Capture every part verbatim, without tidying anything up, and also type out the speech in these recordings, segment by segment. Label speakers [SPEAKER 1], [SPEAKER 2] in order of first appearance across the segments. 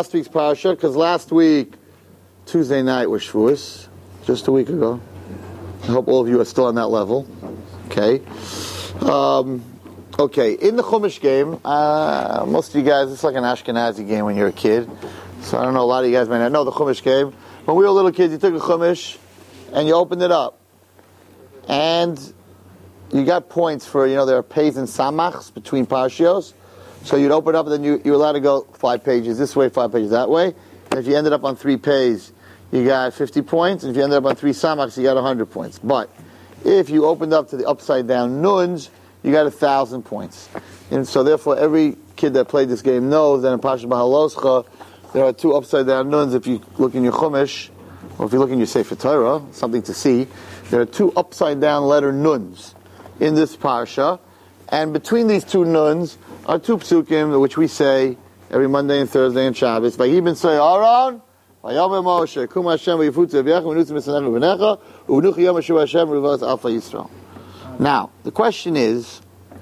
[SPEAKER 1] last week's parasha, because last week, Tuesday night was Shavuos, just a week ago. I hope all of you are still on that level. Okay. Um, okay, in the Chumash game, uh, most of you guys, it's like an Ashkenazi game when you're a kid. So I don't know, a lot of you guys might not know the Chumash game. When we were little kids, you took a Chumash and you opened it up. And you got points for, you know, there are pays and samachs between parashios. So you'd open it up and then you, you're allowed to go five pages this way, five pages that way. And if you ended up on three pays, you got fifty points. And if you ended up on three samachs, you got one hundred points. But if you opened up to the upside down nuns, you got one thousand points. And so therefore, every kid that played this game knows that in Parashat Bahaloscha, there are two upside down nuns. If you look in your Chumash, or if you look in your Sefer Torah, something to see, there are two upside down letter nuns in this parsha, and between these two nuns are two psukim, which we say every Monday and Thursday and Shabbos. Vayibin say Aaron, Vayomer Moshe, Kum Hashem v'yifutzu v'yach v'nutzu misanecha v'necha u'v'nuchi yom Hashem Hashem v'rivos Alpha Yisrael. Now, the question is,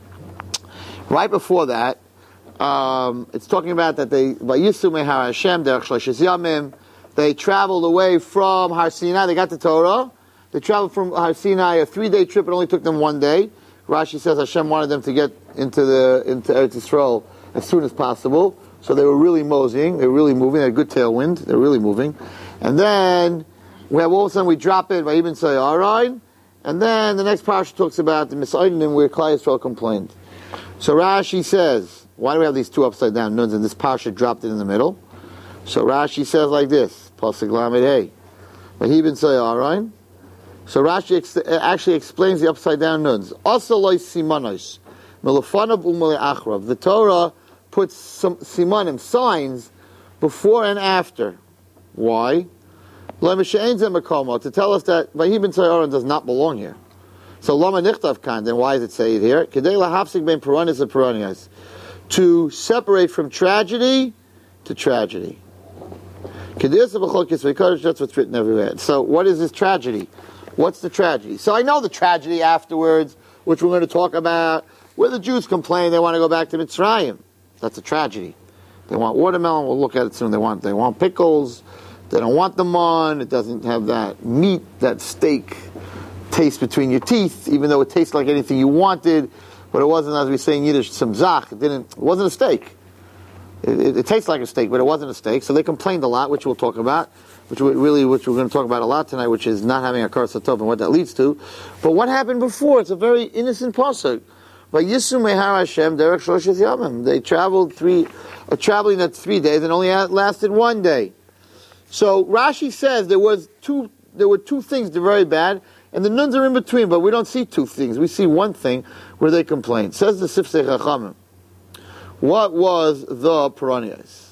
[SPEAKER 1] right before that, um, it's talking about that they Vayisu mehar Hashem derech shloshis yamim. They traveled away from Har Sinai. They got the Torah. They traveled from Har Sinai, a three-day trip. It only took them one day. Rashi says Hashem wanted them to get into the into Eretz Yisrael as soon as possible. So they were really moseying. They were really moving. They had good tailwind. They were really moving. And then we have all of a sudden we drop it. Vayibin say Arayin. And then the next parsha talks about the Misaidim where Klal Yisrael complained. So Rashi says, why do we have these two upside down nuns and this parsha dropped it in the middle? So Rashi says like this: Pasuk Lamed Hey. Vayibin say Arayin. So Rashi ex- actually explains the upside down nuns. Also loy simanos, melufanav umale achrav. The Torah puts some simanim, signs, before and after. Why? To tell us that Vayibin Tzayaron does not belong here. So Lama Nichtav Kan, then why does it say it here? Kedei lahafsik ben peranis and peranias. To separate from tragedy to tragedy. That's what's written everywhere. So what is this tragedy? What's the tragedy? So I know the tragedy afterwards, which we're going to talk about, where the Jews complain they want to go back to Mitzrayim. That's a tragedy. They want watermelon, we'll look at it soon. They want they want pickles, they don't want the man, it doesn't have that meat, that steak taste between your teeth, even though it tastes like anything you wanted, but it wasn't, as we say in Yiddish, samzach, it didn't, it wasn't a steak. It, it, it tastes like a steak, but it wasn't a steak, so they complained a lot, which we'll talk about. Which we really, which we're going to talk about a lot tonight, which is not having a karsa tov and what that leads to. But what happened before? It's a very innocent pasuk. Vayisu mehar Hashem derech shloshis yamim. They traveled three, uh, traveling that three days and only lasted one day. So Rashi says there was two, there were two things that were very bad, and the nuns are in between. But we don't see two things. We see one thing where they complained. Says the Sifsei Chachamim. What was the Peranias?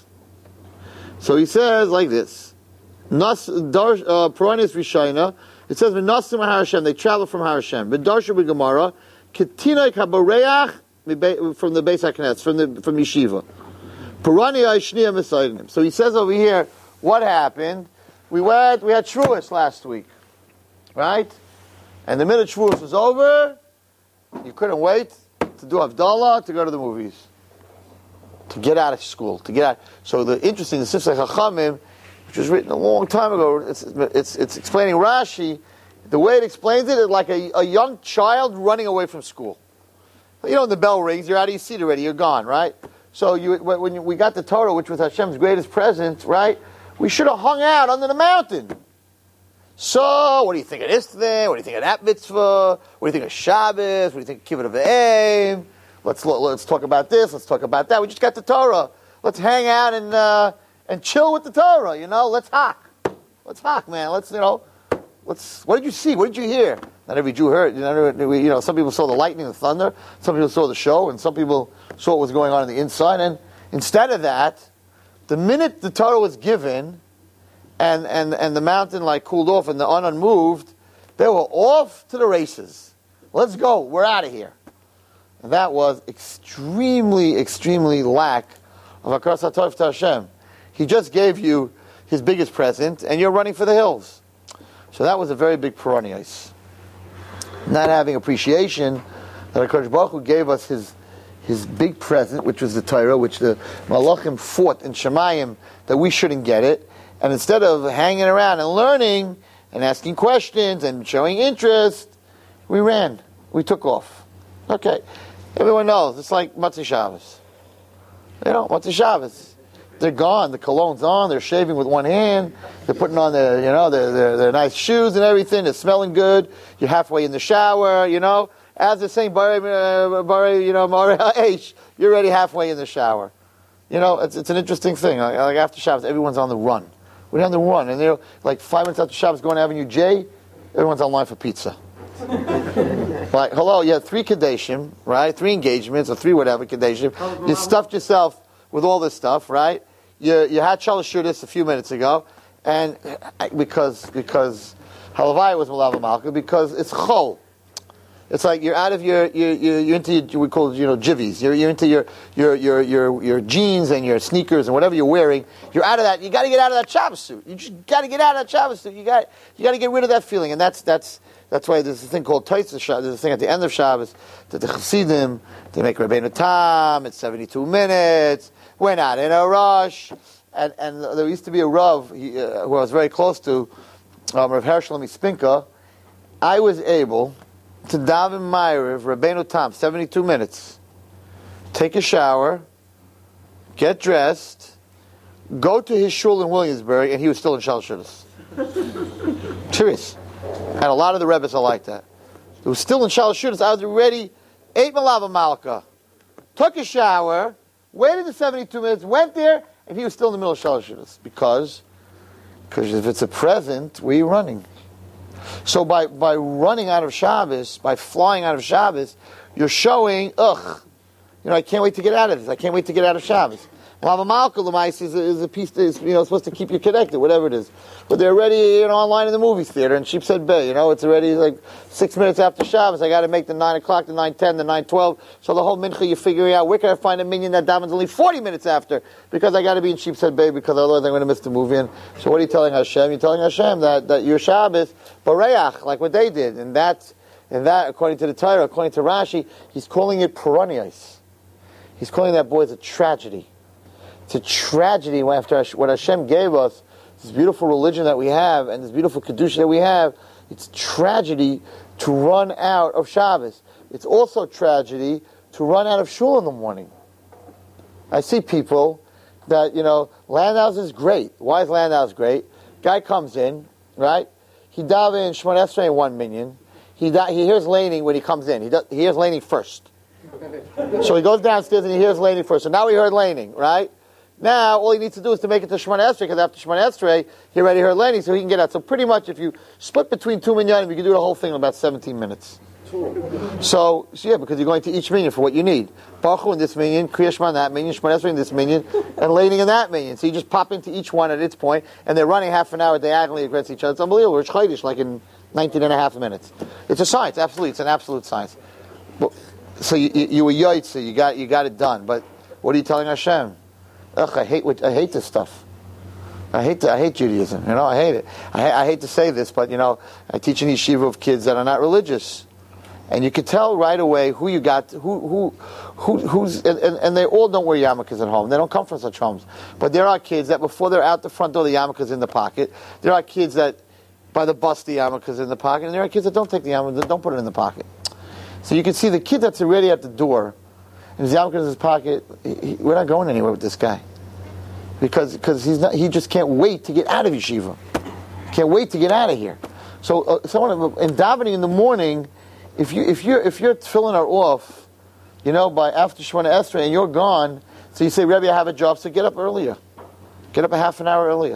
[SPEAKER 1] So he says like this. Nas dar uh, Peranis Rishayna. It says V'nasim Har Hashem. They travel from Har Hashem. V'darsha b'Gemara Ketinai Kabareach from the Beis HaKnesset, from the from Yeshiva. Perani Aishniya Misaidim. So he says over here, what happened? We went. We had Shavuos last week, right? And the minute Shavuos was over, you couldn't wait to do Havdalah, to go to the movies, to get out of school, to get out. So the interesting, the Sifsei Chachamim, which was written a long time ago, it's, it's, it's explaining Rashi. The way it explains it is like a, a young child running away from school. You know, when the bell rings, you're out of your seat already, you're gone, right? So you, when we got the Torah, which was Hashem's greatest present, right, we should have hung out under the mountain. So, what do you think of this thing? What do you think of that mitzvah? What do you think of Shabbos? What do you think of Kibbutz of Aim? Let's, let's talk about this, let's talk about that. We just got the Torah. Let's hang out and... Uh, And chill with the Torah, you know. Let's hack, let's hack, man. Let's, you know, let's. What did you see? What did you hear? Not every Jew heard. You know, you know, some people saw the lightning, the thunder. Some people saw the show, and some people saw what was going on on the inside. And instead of that, the minute the Torah was given, and and and the mountain like cooled off and the unmoved, they were off to the races. Let's go. We're out of here. And that was extremely, extremely lack of Hakaras HaTov to Hashem. He just gave you his biggest present, and you're running for the hills. So that was a very big Peranias. Not having appreciation that HaKadosh Baruch Hu gave us his his big present, which was the Torah, which the Malachim fought in Shemayim that we shouldn't get it. And instead of hanging around and learning and asking questions and showing interest, we ran. We took off. Okay. Everyone knows. It's like Matzah Shabbos. You know, Matzah Shabbos. They're gone. The cologne's on. They're shaving with one hand. They're putting on their, you know, their, their, their nice shoes and everything. They're smelling good. You're halfway in the shower, you know. As they're saying, Bari, uh, Bari, you know, Mari Ha'esh, you're already halfway in the shower. You know, it's, it's an interesting thing. Like, like after Shabbos, everyone's on the run. We're on the run. And they're like five minutes after Shabbos going to Avenue J, everyone's online for pizza. Like, hello, you had three Kadeshim, right? Three engagements, or three whatever Kadeshim. You stuffed yourself with all this stuff, right? You you had Shalashudas a few minutes ago, and because because Halavai was Malava Malka, because it's Chol. It's like you're out of your you're, you're, you're into your, we call it, you know, jivvies. You're you're into your your your your your jeans and your sneakers and whatever you're wearing. You're out of that. You got to get out of that Shabbos suit. You just got to get out of that Shabbos suit. You got you got to get rid of that feeling, and that's that's. That's why there's a thing called Taitz Shabbos. There's a thing at the end of Shabbos that the Chassidim, they make Rabbeinu Tam. It's seventy-two minutes. We're not in a rush. And and there used to be a Rav he, uh, who I was very close to, um, Rav Hershel Mispinka. I was able to daven Ma'ariv Rabbeinu Tam, seventy-two minutes. Take a shower, get dressed, go to his shul in Williamsburg, and he was still in Shalashudas. Serious. And a lot of the Rebbes are like that. It was still in Shalashudas. I was already, ate Malava Malka, took a shower, waited the seventy-two minutes, went there, and he was still in the middle of Shalashudas. Because, because if it's a present, we're running. So by, by running out of Shabbos, by flying out of Shabbos, you're showing, ugh, you know, I can't wait to get out of this. I can't wait to get out of Shabbos. Malava Malka Lamais is, is a piece that is, you know, supposed to keep you connected, whatever it is. But they're already, you know, online in the movie theater in Sheepshead Bay. You know, it's already like six minutes after Shabbos. I got to make the nine o'clock, the nine ten, the nine twelve. So the whole mincha, you're figuring out where can I find a minion that davens only forty minutes after, because I got to be in Sheepshead Bay, because otherwise I'm going to miss the movie. And so what are you telling Hashem? You're telling Hashem that that your Shabbos bareach, like what they did, and that and that according to the Torah, according to Rashi, he's calling it peronios. He's calling that boy as a tragedy. It's a tragedy after what Hashem gave us, this beautiful religion that we have, and this beautiful Kedusha that we have. It's tragedy to run out of Shabbos. It's also tragedy to run out of shul in the morning. I see people that, you know, Landau's is great. Why is Landau's great? Guy comes in, right? He daven in Shemon Esrei in one minyan. He da- he hears laning when he comes in. He, does, he hears laning first. So he goes downstairs and he hears laning first. So now he heard laning, right? Now, all he needs to do is to make it to Shemon Esrei, because after Shemon Esrei, he already heard laning, so he can get out. So pretty much, if you split between two minyanim, you can do the whole thing in about seventeen minutes. So, so yeah, because you're going to each minyan for what you need. Baruch Hu in this minyan, Kriya Shema in that minyan, Shemon Esrei in this minyan, and laning in that minyan. So you just pop into each one at its point, and they're running half an hour diagonally against each other. It's unbelievable. It's chaydish, like in nineteen and a half minutes. It's a science, absolutely. It's an absolute science. But, so you, you, you were yoitze, you got, you got it done. But what are you telling Hashem? Ugh, I hate what, I hate this stuff. I hate the, I hate Judaism. You know, I hate it. I, I hate to say this, but you know, I teach an yeshiva of kids that are not religious, and you can tell right away who you got, who who who who's, and, and, and they all don't wear yarmulkes at home. They don't come from such homes. But there are kids that before they're out the front door, the yarmulke's in the pocket. There are kids that by the bus the yarmulke's in the pocket, and there are kids that don't take the yarmulke, that don't put it in the pocket. So you can see the kid that's already at the door, and his yarmulke in his pocket. He, he, we're not going anywhere with this guy, because because he's not. He just can't wait to get out of yeshiva. Can't wait to get out of here. So, uh, someone in davening in the morning, if you if you're if you're filling are off, you know, by after Shemona Esrei and you're gone, so you say, Rebbe, I have a job, so get up earlier, get up a half an hour earlier.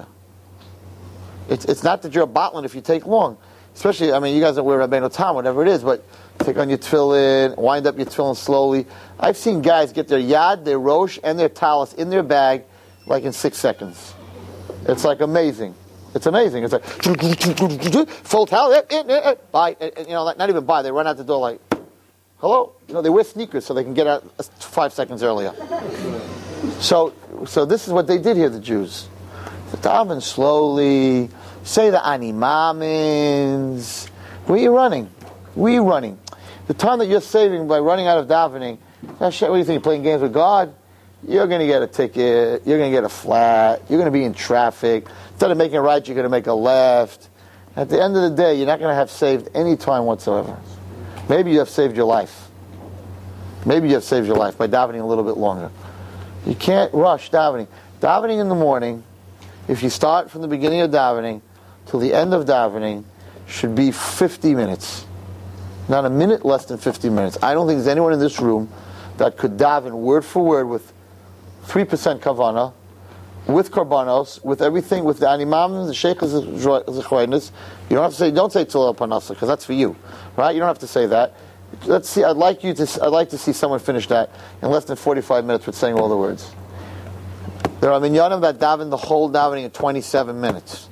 [SPEAKER 1] It's it's not that you're a botlin if you take long, especially. I mean, you guys don't wear Rabbeinu Tam, whatever it is, but take on your tefillin, wind up your tefillin slowly. I've seen guys get their yad, their rosh, and their talis in their bag like in six seconds. It's like amazing. It's amazing. It's like full talis, bye. You know, not even bye. They run out the door like, hello. You know, they wear sneakers so they can get out five seconds earlier. So, so this is what they did here, the Jews. Daven slowly. Say the ani mamins. Where are you running? Where are you running? The time that you're saving by running out of davening, Hashem, what do you think? You're playing games with God? You're going to get a ticket. You're going to get a flat. You're going to be in traffic. Instead of making a right, you're going to make a left. At the end of the day, you're not going to have saved any time whatsoever. Maybe you have saved your life. Maybe you have saved your life by davening a little bit longer. You can't rush davening. Davening in the morning, if you start from the beginning of davening till the end of davening, should be fifty minutes. Not a minute less than fifty minutes. I don't think there's anyone in this room that could daven word for word with three percent kavanah, with korbanos, with everything, with the animam, the sheikh is zechroinus. You don't have to say, don't say tzil panasa, because that's for you, right? You don't have to say that. Let's see. I'd like you to. I'd like to see someone finish that in less than forty-five minutes with saying all the words. There are minyanim that daven the whole davening in twenty-seven minutes.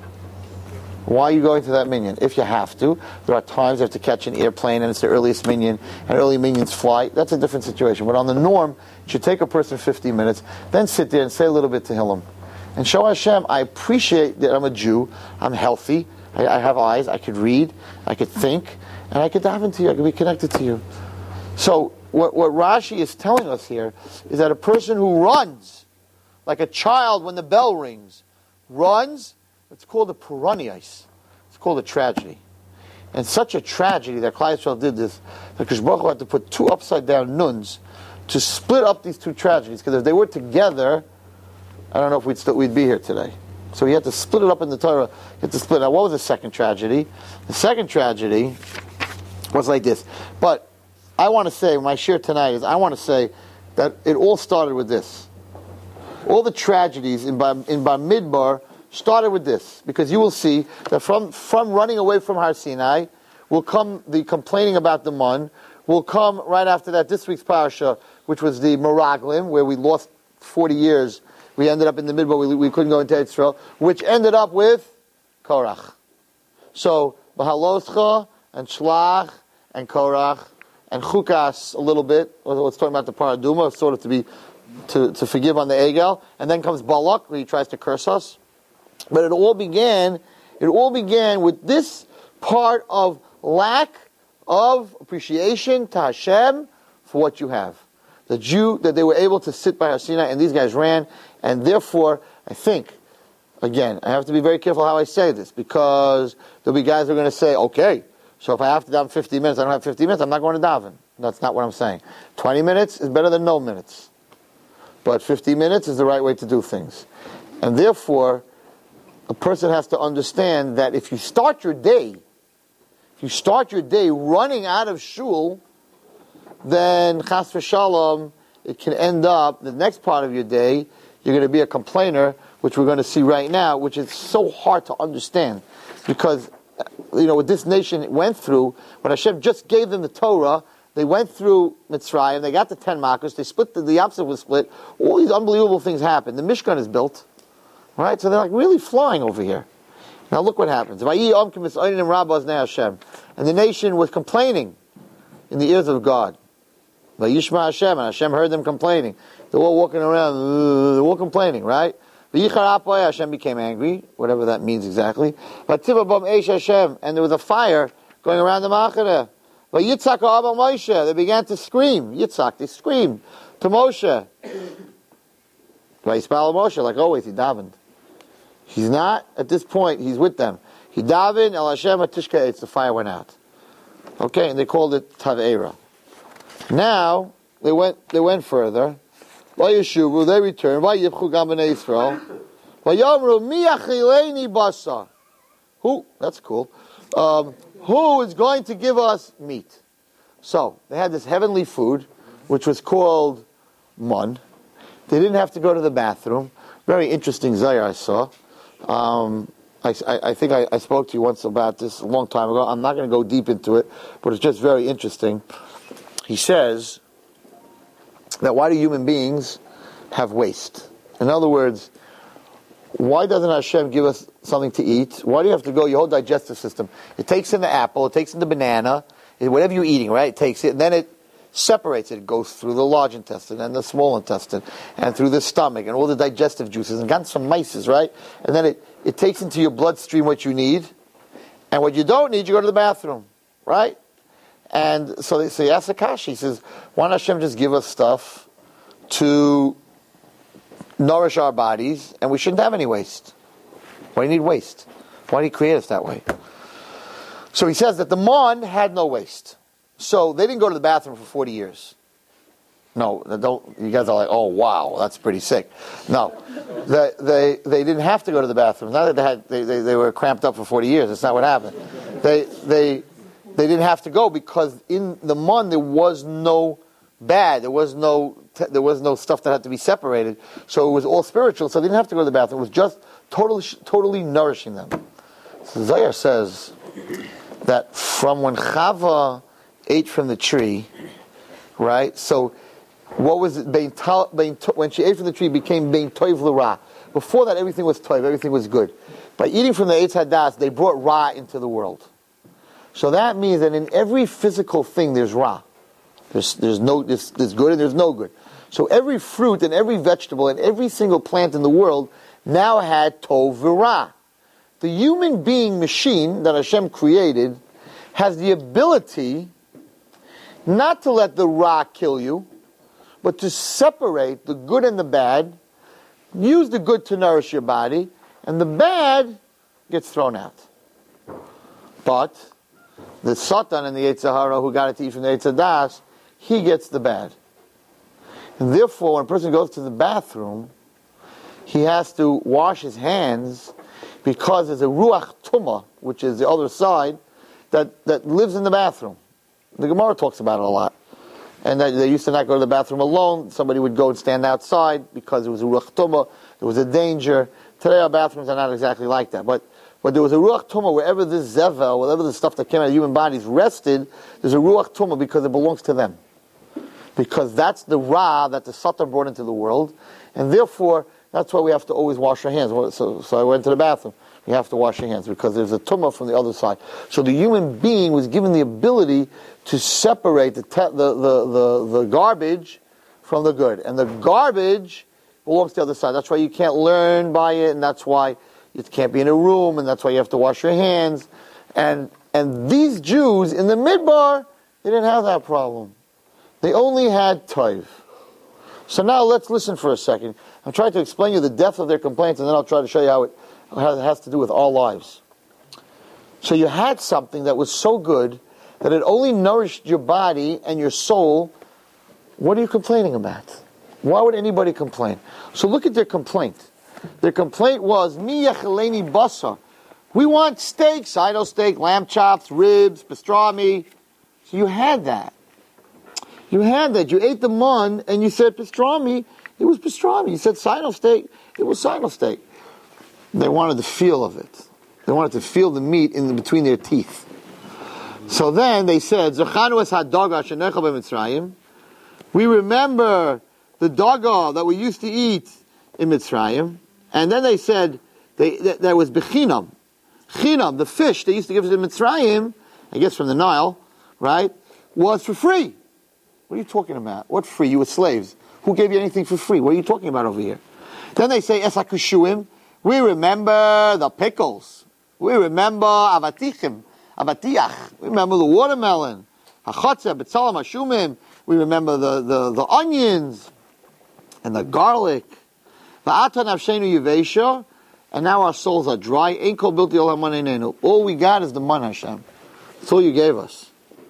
[SPEAKER 1] Why are you going to that minyan? If you have to. There are times you have to catch an airplane and it's the earliest minyan, and early minyans fly. That's a different situation. But on the norm, it should take a person fifty minutes, then sit there and say a little bit to Tehillim. And show Hashem, I appreciate that I'm a Jew, I'm healthy, I, I have eyes, I could read, I could think, and I could daven to you, I could be connected to you. So what, what Rashi is telling us here is that a person who runs, like a child when the bell rings, runs, it's called a puranias. It's called a tragedy. And such a tragedy that Klal Yisrael did this, that Kadosh Baruch Hu had to put two upside down nuns to split up these two tragedies. Because if they were together, I don't know if we'd still we'd be here today. So he had to split it up in the Torah. He had to split. Now, what was the second tragedy? The second tragedy was like this. But I want to say, my share tonight is, I want to say that it all started with this. All the tragedies in Bar, in Bar Midbar started with this, because you will see that from, from running away from Har Sinai will come the complaining about the mun, will come right after that this week's parasha, which was the Meraglim, where we lost forty years. We ended up in the midbar, we, we couldn't go into Israel, which ended up with Korach. So, Bahaloscha and Shlach and Korach and Chukas a little bit, let's talk about the Paraduma, sort of to be to, to forgive on the Egel, and then comes Balak, where he tries to curse us. But it all began, it all began with this part of lack of appreciation to Hashem for what you have. The Jew, that they were able to sit by Har Sinai, and these guys ran, and therefore, I think, again, I have to be very careful how I say this, because there'll be guys who are going to say, okay, so if I have to daven fifty minutes, I don't have fifty minutes, I'm not going to daven. That's not what I'm saying. twenty minutes is better than no minutes. But fifty minutes is the right way to do things. And therefore, a person has to understand that if you start your day, if you start your day running out of shul, then chas v'shalom, it can end up, the next part of your day, you're going to be a complainer, which we're going to see right now, which is so hard to understand. Because, you know, what this nation went through, when Hashem just gave them the Torah, they went through Mitzrayim, they got the ten Makos, they split, the, the opposite was split, all these unbelievable things happened. The Mishkan is built. Right? So they're like really flying over here. Now look what happens. And the nation was complaining in the ears of God. Vayishma Hashem, and Hashem heard them complaining. They're all walking around, they're all complaining, right? Hashem became angry, whatever that means exactly. And there was a fire going around the Machane. They began to scream. Yitzhak, they screamed to Moshe. Moshe, like always, he davened. He's not, at this point, he's with them. He davened, El Hashem Atishka Eitz, the fire went out. Okay, and they called it Taveira. Now, they went they went further. Vayeshuvu, they returned. Vayivchu gam b'nei Yisrael. Vayomru mi achileni basar. Who, that's cool. Um, who is going to give us meat? So, they had this heavenly food, which was called mun. They didn't have to go to the bathroom. Very interesting zayar I saw. Um, I, I, I think I, I spoke to you once about this a long time ago. I'm not going to go deep into it, but it's just very interesting. He says that why do human beings have waste? In other words, why doesn't Hashem give us something to eat? Why do you have to go, your whole digestive system? It takes in the apple, it takes in the banana, whatever you're eating, right? It takes it, and then it separates it. It goes through the large intestine and the small intestine and through the stomach and all the digestive juices and got some mices, right? And then it, it takes into your bloodstream what you need. And what you don't need, you go to the bathroom, right? And so, they, so he asks Akash, he says, why not Hashem just give us stuff to nourish our bodies, and we shouldn't have any waste? Why do you need waste? Why did he create us that way? So he says that the Mon had no waste. So they didn't go to the bathroom for forty years. No, don't. You guys are like, oh wow, that's pretty sick. No, they they, they didn't have to go to the bathroom. Not that they had they, they, they were cramped up for forty years. That's not what happened. They they they didn't have to go because in the Mon there was no bad. There was no there was no stuff that had to be separated. So it was all spiritual. So they didn't have to go to the bathroom. It was just totally totally nourishing them. So Zohar says that from when Chava ate from the tree, right? So what was it? Bein to, bein to, when she ate from the tree, it became bein toiv l'ra. Before that, everything was toiv, everything was good. By eating from the Eitz Hadas, they brought ra into the world. So that means that in every physical thing, there's ra. There's there's no there's, there's good and there's no good. So every fruit and every vegetable and every single plant in the world now had tov v'ra. The human being machine that Hashem created has the ability not to let the ra kill you, but to separate the good and the bad, use the good to nourish your body, and the bad gets thrown out. But the Satan and the Yetzer Hara who got it to eat from the Eitz Hadas, he gets the bad. And therefore, when a person goes to the bathroom, he has to wash his hands because there's a Ruach Tumah, which is the other side, that, that lives in the bathroom. The Gemara talks about it a lot. And that they used to not go to the bathroom alone. Somebody would go and stand outside because it was a Ruach Tumah, there was a danger. Today our bathrooms are not exactly like that. But, but there was a Ruach Tumah wherever this Zevel, whatever the stuff that came out of human bodies rested, there's a Ruach Tumah because it belongs to them. Because that's the Ra that the Satan brought into the world. And therefore, that's why we have to always wash our hands. So, so I went to the bathroom. You have to wash your hands because there's a tumah from the other side. So the human being was given the ability to separate the, te- the, the, the, the garbage from the good. And the garbage belongs to the other side. That's why you can't learn by it, and that's why it can't be in a room, and that's why you have to wash your hands. And and these Jews in the Midbar, they didn't have that problem. They only had toiv. So now let's listen for a second. I'm trying to explain you the depth of their complaints, and then I'll try to show you how it, how it has to do with our lives. So you had something that was so good that it only nourished your body and your soul. What are you complaining about? Why would anybody complain? So look at their complaint. Their complaint was, Mi yachaleni basar. We want steak, side steak, lamb chops, ribs, pastrami. So you had that. You had that. You ate the mun and you said pastrami. It was pastrami. You said side steak. It was side steak. They wanted the feel of it. They wanted to feel the meat in the, between their teeth. So then they said, Zechanu es hadaga shenecha b'Mitzrayim. We remember the daga that we used to eat in Mitzrayim. And then they said, they, that, that was bechinam. Chinam, the fish they used to give us in Mitzrayim, I guess from the Nile, right, was for free. What are you talking about? What free? You were slaves. Who gave you anything for free? What are you talking about over here? Then they say, Es hakushuim. We remember the pickles. We remember avatichim, avatiach. We remember the watermelon. Hachotza, betzalam, hashumim. We remember the, the, the onions and the garlic. Va'ata nafshenu yivesha. And now our souls are dry. Ein kol bilti olam maneinenu. All we got is the man, Hashem. That's all you gave us.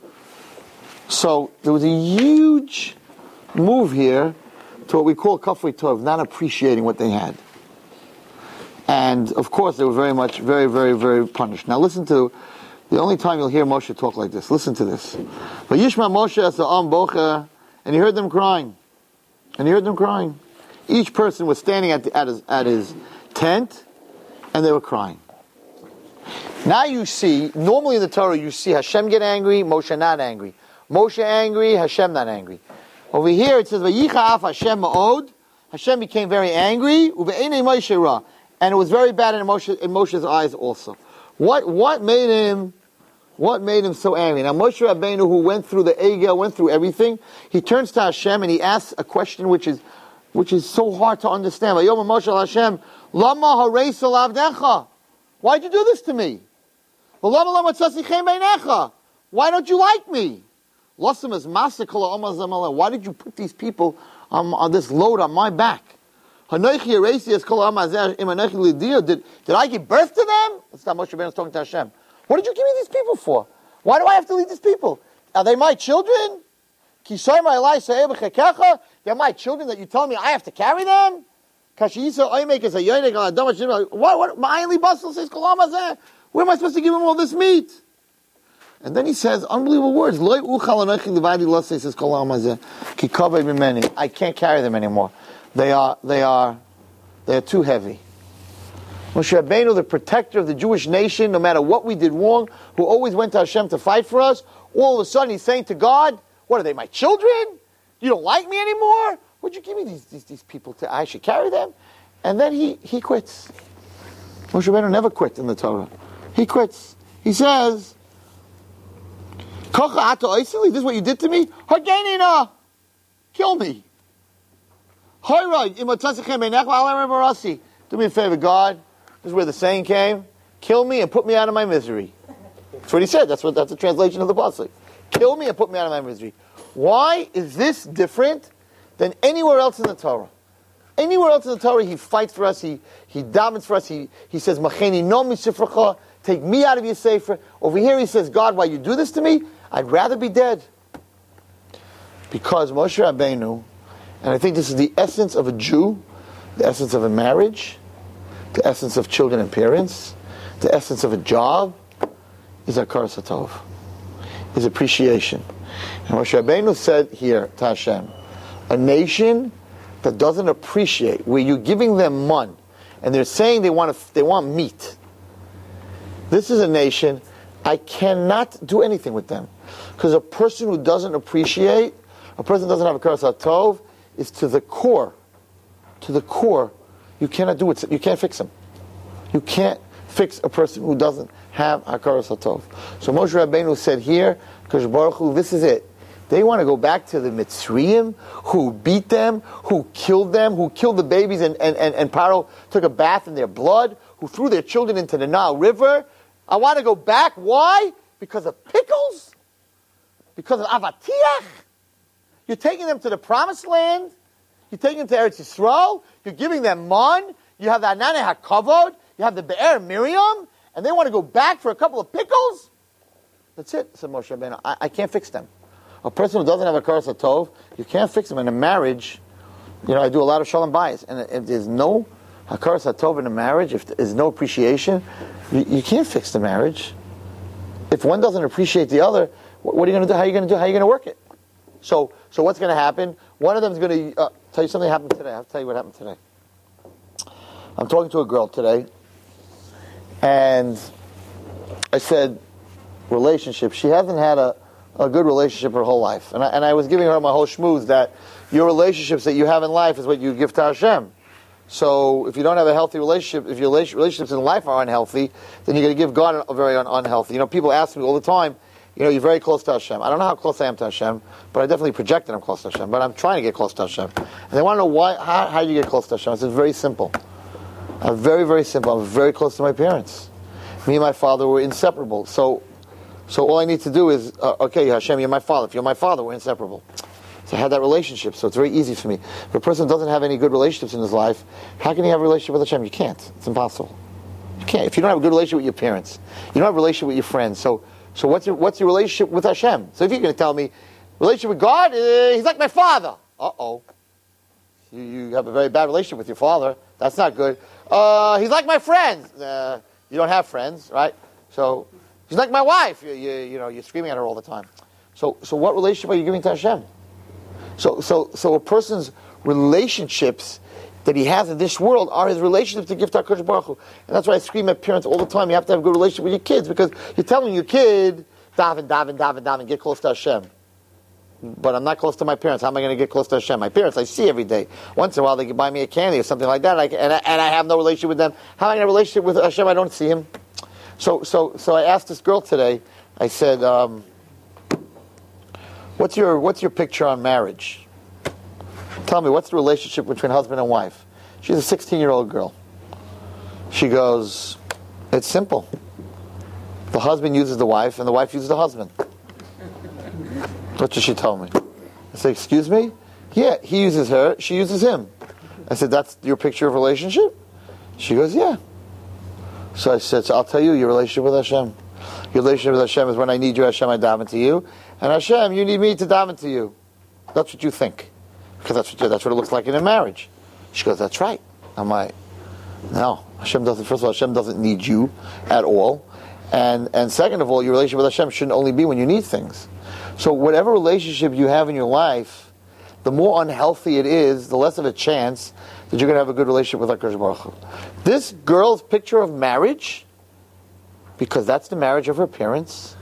[SPEAKER 1] So there was a huge move here to what we call kafrei tov, not appreciating what they had. And of course they were very much, very, very, very punished. Now listen to, the only time you'll hear Moshe talk like this, listen to this. Vayishma Moshe as ha'am bocha, and he heard them crying. And he heard them crying. Each person was standing at, the, at, his, at his tent, and they were crying. Now you see, normally in the Torah you see Hashem get angry, Moshe not angry. Moshe angry, Hashem not angry. Over here it says, Vayicha'af Hashem ma'od. Hashem became very angry, uve'enei Moshe ra. And it was very bad in, Moshe, in Moshe's eyes also. What what made him what made him so angry? Now Moshe Rabbeinu, who went through the Egel, went through everything, he turns to Hashem and he asks a question which is which is so hard to understand. Vayom Moshe Hashem, Lama hareisa lavdecha. Why'd you do this to me? Why don't you like me? Losimas masakala amazamala. Why did you put these people on, on this load on my back? Did, did I give birth to them? That's not Moshe Rabbeinu talking to Hashem. What did you give me these people for? Why do I have to lead these people? Are they my children? They're my children that you tell me I have to carry them? What, what, where am I supposed to give him all this meat? And then he says unbelievable words. I can't carry them anymore. They are, they are, they are too heavy. Moshe Rabbeinu, the protector of the Jewish nation, no matter what we did wrong, who always went to Hashem to fight for us, all of a sudden he's saying to God, what are they, my children? You don't like me anymore? Would you give me these, these, these people to, I should carry them? And then he, he quits. Moshe Rabbeinu never quit in the Torah. He quits. He says, this is what you did to me? Kill me. Do me a favor, God. This is where the saying came. Kill me and put me out of my misery. That's what he said. That's what that's the translation of the pasuk. Kill me and put me out of my misery. Why is this different than anywhere else in the Torah? Anywhere else in the Torah, he fights for us. He he davens for us. He he says, "Macheni no misifracha." Take me out of your sefer. Over here, he says, "God, why you do this to me? I'd rather be dead." Because Moshe Rabbeinu, and I think this is the essence of a Jew, the essence of a marriage, the essence of children and parents, the essence of a job, is hakaras hatov, is appreciation. And Moshe Rabbeinu said here to Hashem, a nation that doesn't appreciate, where you're giving them mun, and they're saying they want to, they want meat. This is a nation, I cannot do anything with them. Because a person who doesn't appreciate, a person who doesn't have hakaras hatov, is to the core, to the core, you cannot do it, you can't fix him. You can't fix a person who doesn't have hakaras hatov. So Moshe Rabbeinu said here, Kadosh Baruch Hu, this is it. They want to go back to the Mitzrayim, who beat them, who killed them, who killed the babies, and, and, and, and Paro took a bath in their blood, who threw their children into the Nile River. I want to go back. Why? Because of pickles? Because of avatiach? You're taking them to the promised land. You're taking them to Eretz Yisrael. You're giving them man. You have the Anane HaKavod. You have the Be'er Miriam. And they want to go back for a couple of pickles? That's it, said Moshe Rabbeinu. I, I can't fix them. A person who doesn't have a hakaras hatov, you can't fix them. In a marriage, you know, I do a lot of shalom bayis. And if there's no hakaras hatov in a marriage, if there's no appreciation, you, you can't fix the marriage. If one doesn't appreciate the other, what, what are you going to do? How are you going to do? How are you going to work it? So, so what's going to happen? One of them is going to uh, tell you something happened today. I'll tell you what happened today. I'm talking to a girl today, and I said, relationship. She hasn't had a, a good relationship her whole life. And I, and I was giving her my whole schmooze that your relationships that you have in life is what you give to Hashem. So if you don't have a healthy relationship, if your relationships in life are unhealthy, then you're going to give God a very un- unhealthy. You know, people ask me all the time, you know, you're very close to Hashem. I don't know how close I am to Hashem, but I definitely project that I'm close to Hashem. But I'm trying to get close to Hashem. And they want to know why, how, how do you get close to Hashem? I said, it's very simple. I'm very, very simple. I'm very close to my parents. Me and my father were inseparable. So, so all I need to do is, uh, okay, Hashem, you're my father. If you're my father, we're inseparable. So I had that relationship. So it's very easy for me. If a person doesn't have any good relationships in his life, how can he have a relationship with Hashem? You can't. It's impossible. You can't. If you don't have a good relationship with your parents, you don't have a relationship with your friends. So, so what's your what's your relationship with Hashem? So if you're going to tell me, relationship with God, uh, he's like my father. Uh-oh. You, you have a very bad relationship with your father. That's not good. Uh, he's like my friends. Uh, you don't have friends, right? So he's like my wife. You, you, you know, you're screaming at her all the time. So, so what relationship are you giving to Hashem? So, so, so a person's relationships that he has in this world are his relationships to give to HaKadosh Baruch Hu. And that's why I scream at parents all the time. You have to have a good relationship with your kids, because you're telling your kid, daven, daven, daven, daven, get close to Hashem. But I'm not close to my parents. How am I going to get close to Hashem? My parents I see every day. Once in a while they can buy me a candy or something like that, and I, and I, and I have no relationship with them. How am I going to have a relationship with Hashem? I don't see Him. So, so, so I asked this girl today. I said, um, "What's your what's your picture on marriage? Tell me, what's the relationship between husband and wife?" She's a sixteen-year-old girl. She goes, "It's simple. The husband uses the wife, and the wife uses the husband." What did she tell me? I said, excuse me? Yeah, he uses her, she uses him. I said, that's your picture of relationship? She goes, yeah. So I said, so I'll tell you, your relationship with Hashem. Your relationship with Hashem is when I need you, Hashem, I daven to you. And Hashem, you need me to daven to you. That's what you think. Because that's what, that's what it looks like in a marriage. She goes, that's right. I'm like, no. Hashem doesn't, first of all, Hashem doesn't need you at all. And and second of all, your relationship with Hashem shouldn't only be when you need things. So whatever relationship you have in your life, the more unhealthy it is, the less of a chance that you're going to have a good relationship with HaKadosh Baruch Hu. This girl's picture of marriage, because that's the marriage of her parents,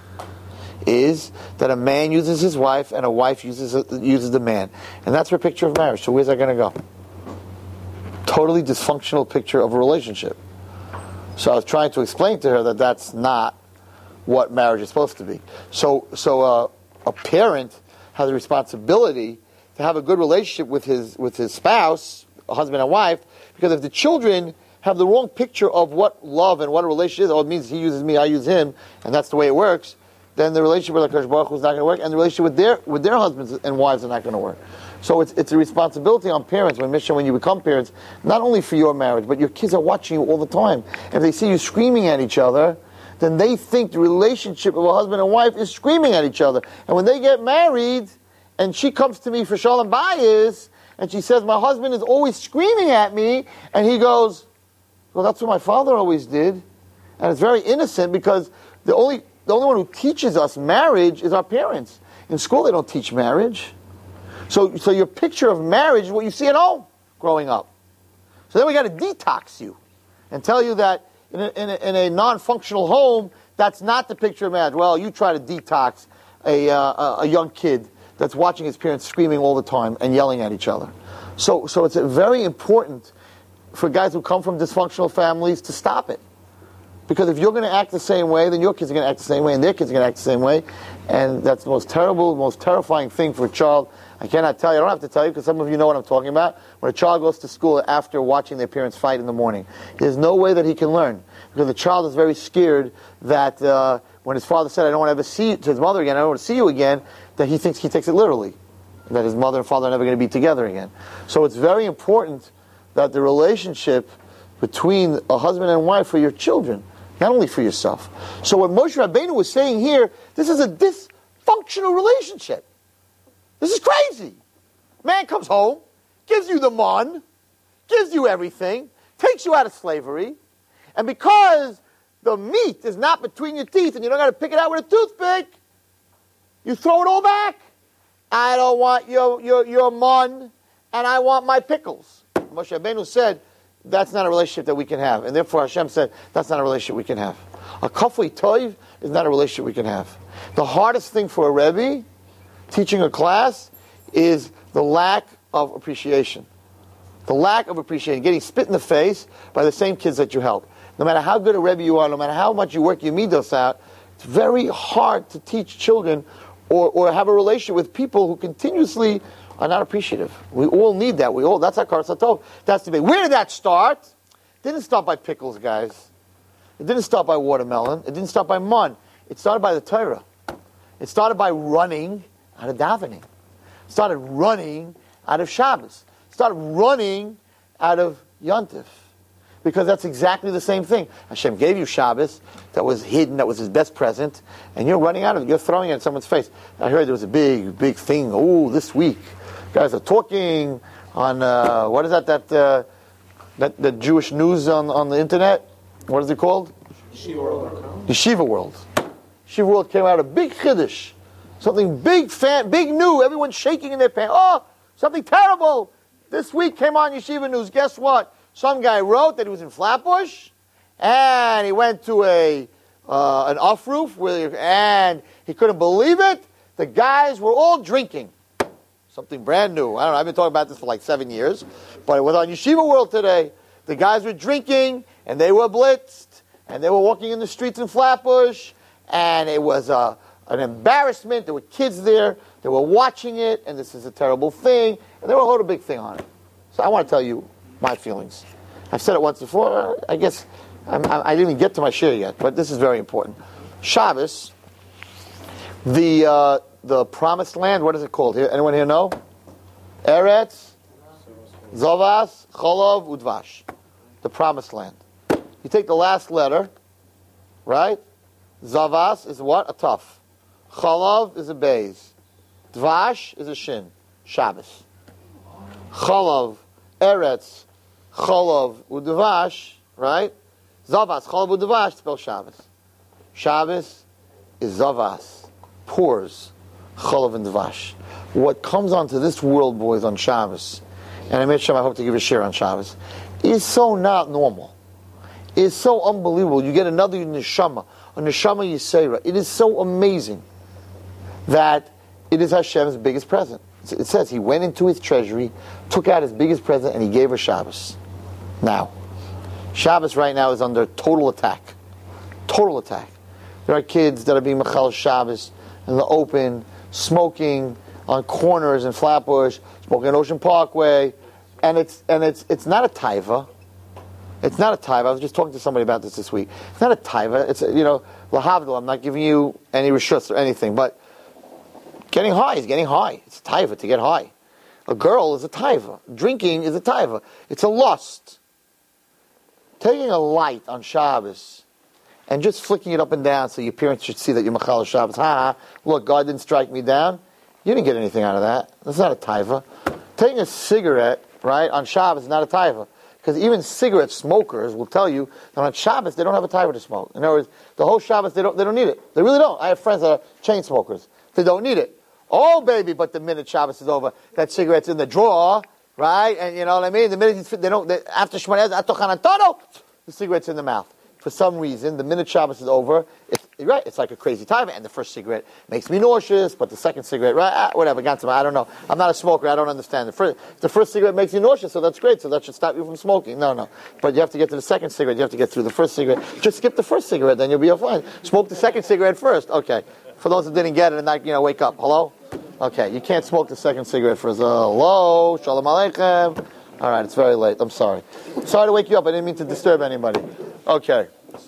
[SPEAKER 1] is that a man uses his wife and a wife uses uses the man. And that's her picture of marriage. So where's that going to go? Totally dysfunctional picture of a relationship. So I was trying to explain to her that that's not what marriage is supposed to be. So, so uh, a parent has a responsibility to have a good relationship with his with his spouse, a husband and wife, because if the children have the wrong picture of what love and what a relationship is, oh, it means he uses me, I use him, and that's the way it works, then the relationship with HaKadosh Baruch Hu is not going to work, and the relationship with their with their husbands and wives are not going to work. So it's it's a responsibility on parents when mission when you become parents, not only for your marriage, but your kids are watching you all the time. If they see you screaming at each other, then they think the relationship of a husband and wife is screaming at each other. And when they get married, and she comes to me for Shalom Bayis, and she says, my husband is always screaming at me, and he goes, well, that's what my father always did. And it's very innocent because the only the only one who teaches us marriage is our parents. In school they don't teach marriage. So, so your picture of marriage is what you see at home growing up. So then we got to detox you and tell you that in a, in a, in a non-functional home, that's not the picture of marriage. Well, you try to detox a, uh, a young kid that's watching his parents screaming all the time and yelling at each other. So, so it's very important for guys who come from dysfunctional families to stop it. Because if you're going to act the same way, then your kids are going to act the same way, and their kids are going to act the same way. And that's the most terrible, most terrifying thing for a child. I cannot tell you, I don't have to tell you, because some of you know what I'm talking about. When a child goes to school after watching their parents fight in the morning, there's no way that he can learn. Because the child is very scared that uh, when his father said, I don't want to ever see you, to his mother again, I don't want to see you again, that he thinks he takes it literally. That his mother and father are never going to be together again. So it's very important that the relationship between a husband and wife for your children, not only for yourself. So what Moshe Rabbeinu was saying here, this is a dysfunctional relationship. This is crazy. Man comes home, gives you the mon, gives you everything, takes you out of slavery, and because the meat is not between your teeth and you don't got to pick it out with a toothpick, you throw it all back. I don't want your, your, your mon, and I want my pickles. Moshe Rabbeinu said, that's not a relationship that we can have. And therefore Hashem said, that's not a relationship we can have. A kafui toiv is not a relationship we can have. The hardest thing for a Rebbe, teaching a class, is the lack of appreciation. The lack of appreciation. Getting spit in the face by the same kids that you help. No matter how good a Rebbe you are, no matter how much you work your midos out, it's very hard to teach children or, or have a relationship with people who continuously are not appreciative. We all need that. We all, that's our Karsatov. That's the big. Where did that start? It didn't start by pickles, guys. It didn't start by watermelon. It didn't start by mun. It started by the Torah. It started by running out of davening. It started running out of Shabbos. It started running out of Yontif. Because that's exactly the same thing. Hashem gave you Shabbos that was hidden, that was his best present, and you're running out of it. You're throwing it in someone's face. I heard there was a big, big thing, oh, this week. Guys are talking on, uh, what is that, that, uh, that, that Jewish news on, on the internet? What is it called? Yeshiva World. Yeshiva World. Yeshiva World came out a big chiddush. Something big, fan, big new. Everyone's shaking in their pants. Oh, something terrible. This week came on Yeshiva News. Guess what? Some guy wrote that he was in Flatbush, and he went to a uh, an off-roof, where, and he couldn't believe it. The guys were all drinking. Something brand new. I don't know. I've been talking about this for like seven years. But it was on Yeshiva World today. The guys were drinking, and they were blitzed, and they were walking in the streets in Flatbush, and it was uh, an embarrassment. There were kids there. They were watching it, and this is a terrible thing. And they were holding a big thing on it. So I want to tell you my feelings. I've said it once before. I guess I'm, I didn't even get to my share yet, but this is very important. Shabbos, the uh, the promised land, what is it called? Here, anyone here know? Eretz, Zavas, Cholov, Udvash. The promised land. You take the last letter, right? Zavas is what? A tuf. Cholov is a beis. Dvash is a shin. Shabbos. Cholov, Eretz, Cholov, Udvash, right? Zavas, Cholov, Udvash spells Shabbos. Shabbos is Zavas, pours, Cholov and Dvash. What comes onto this world, boys, on Shabbos, and I made sure I hope to give a share on Shabbos, is so not normal. It is so unbelievable. You get another neshama, a neshama yisera. It is so amazing that it is Hashem's biggest present. It says he went into his treasury, took out his biggest present, and he gave her Shabbos. Now, Shabbos right now is under total attack. Total attack. There are kids that are being machal Shabbos in the open, smoking on corners in Flatbush, smoking on Ocean Parkway, and it's and it's it's not a taiva. It's not a taiva. I was just talking to somebody about this this week. It's not a taiva. It's you know lahavdil. I'm not giving you any rishus or anything, but getting high is getting high. It's a taiva to get high. A girl is a taiva. Drinking is a taiva. It's a lust. Taking a light on Shabbos and just flicking it up and down so your parents should see that you're machal Shabbos. Ha, look, God didn't strike me down. You didn't get anything out of that. That's not a taiva. Taking a cigarette, right, on Shabbos is not a taiva. Because even cigarette smokers will tell you that on Shabbos they don't have a taiva to smoke. In other words, the whole Shabbos they don't they don't need it. They really don't. I have friends that are chain smokers. They don't need it. Oh baby, but the minute Shabbos is over, that cigarette's in the drawer, right? And you know what I mean? The minute they don't they, after Shmoneh Esrei, the cigarette's in the mouth. For some reason, the minute Shabbos is over, it's, right, it's like a crazy time, and the first cigarette makes me nauseous, but the second cigarette, right, ah, whatever, got some, I don't know. I'm not a smoker, I don't understand. The first, the first cigarette makes you nauseous, so that's great, so that should stop you from smoking. No, no. But you have to get to the second cigarette, you have to get through the first cigarette. Just skip the first cigarette, then you'll be fine. Smoke the second cigarette first. Okay. For those that didn't get it and not, you know, wake up. Hello? Okay, you can't smoke the second cigarette first. Uh, hello? Shalom Aleichem. All right, it's very late. I'm sorry. Sorry to wake you up. I didn't mean to disturb anybody. Okay.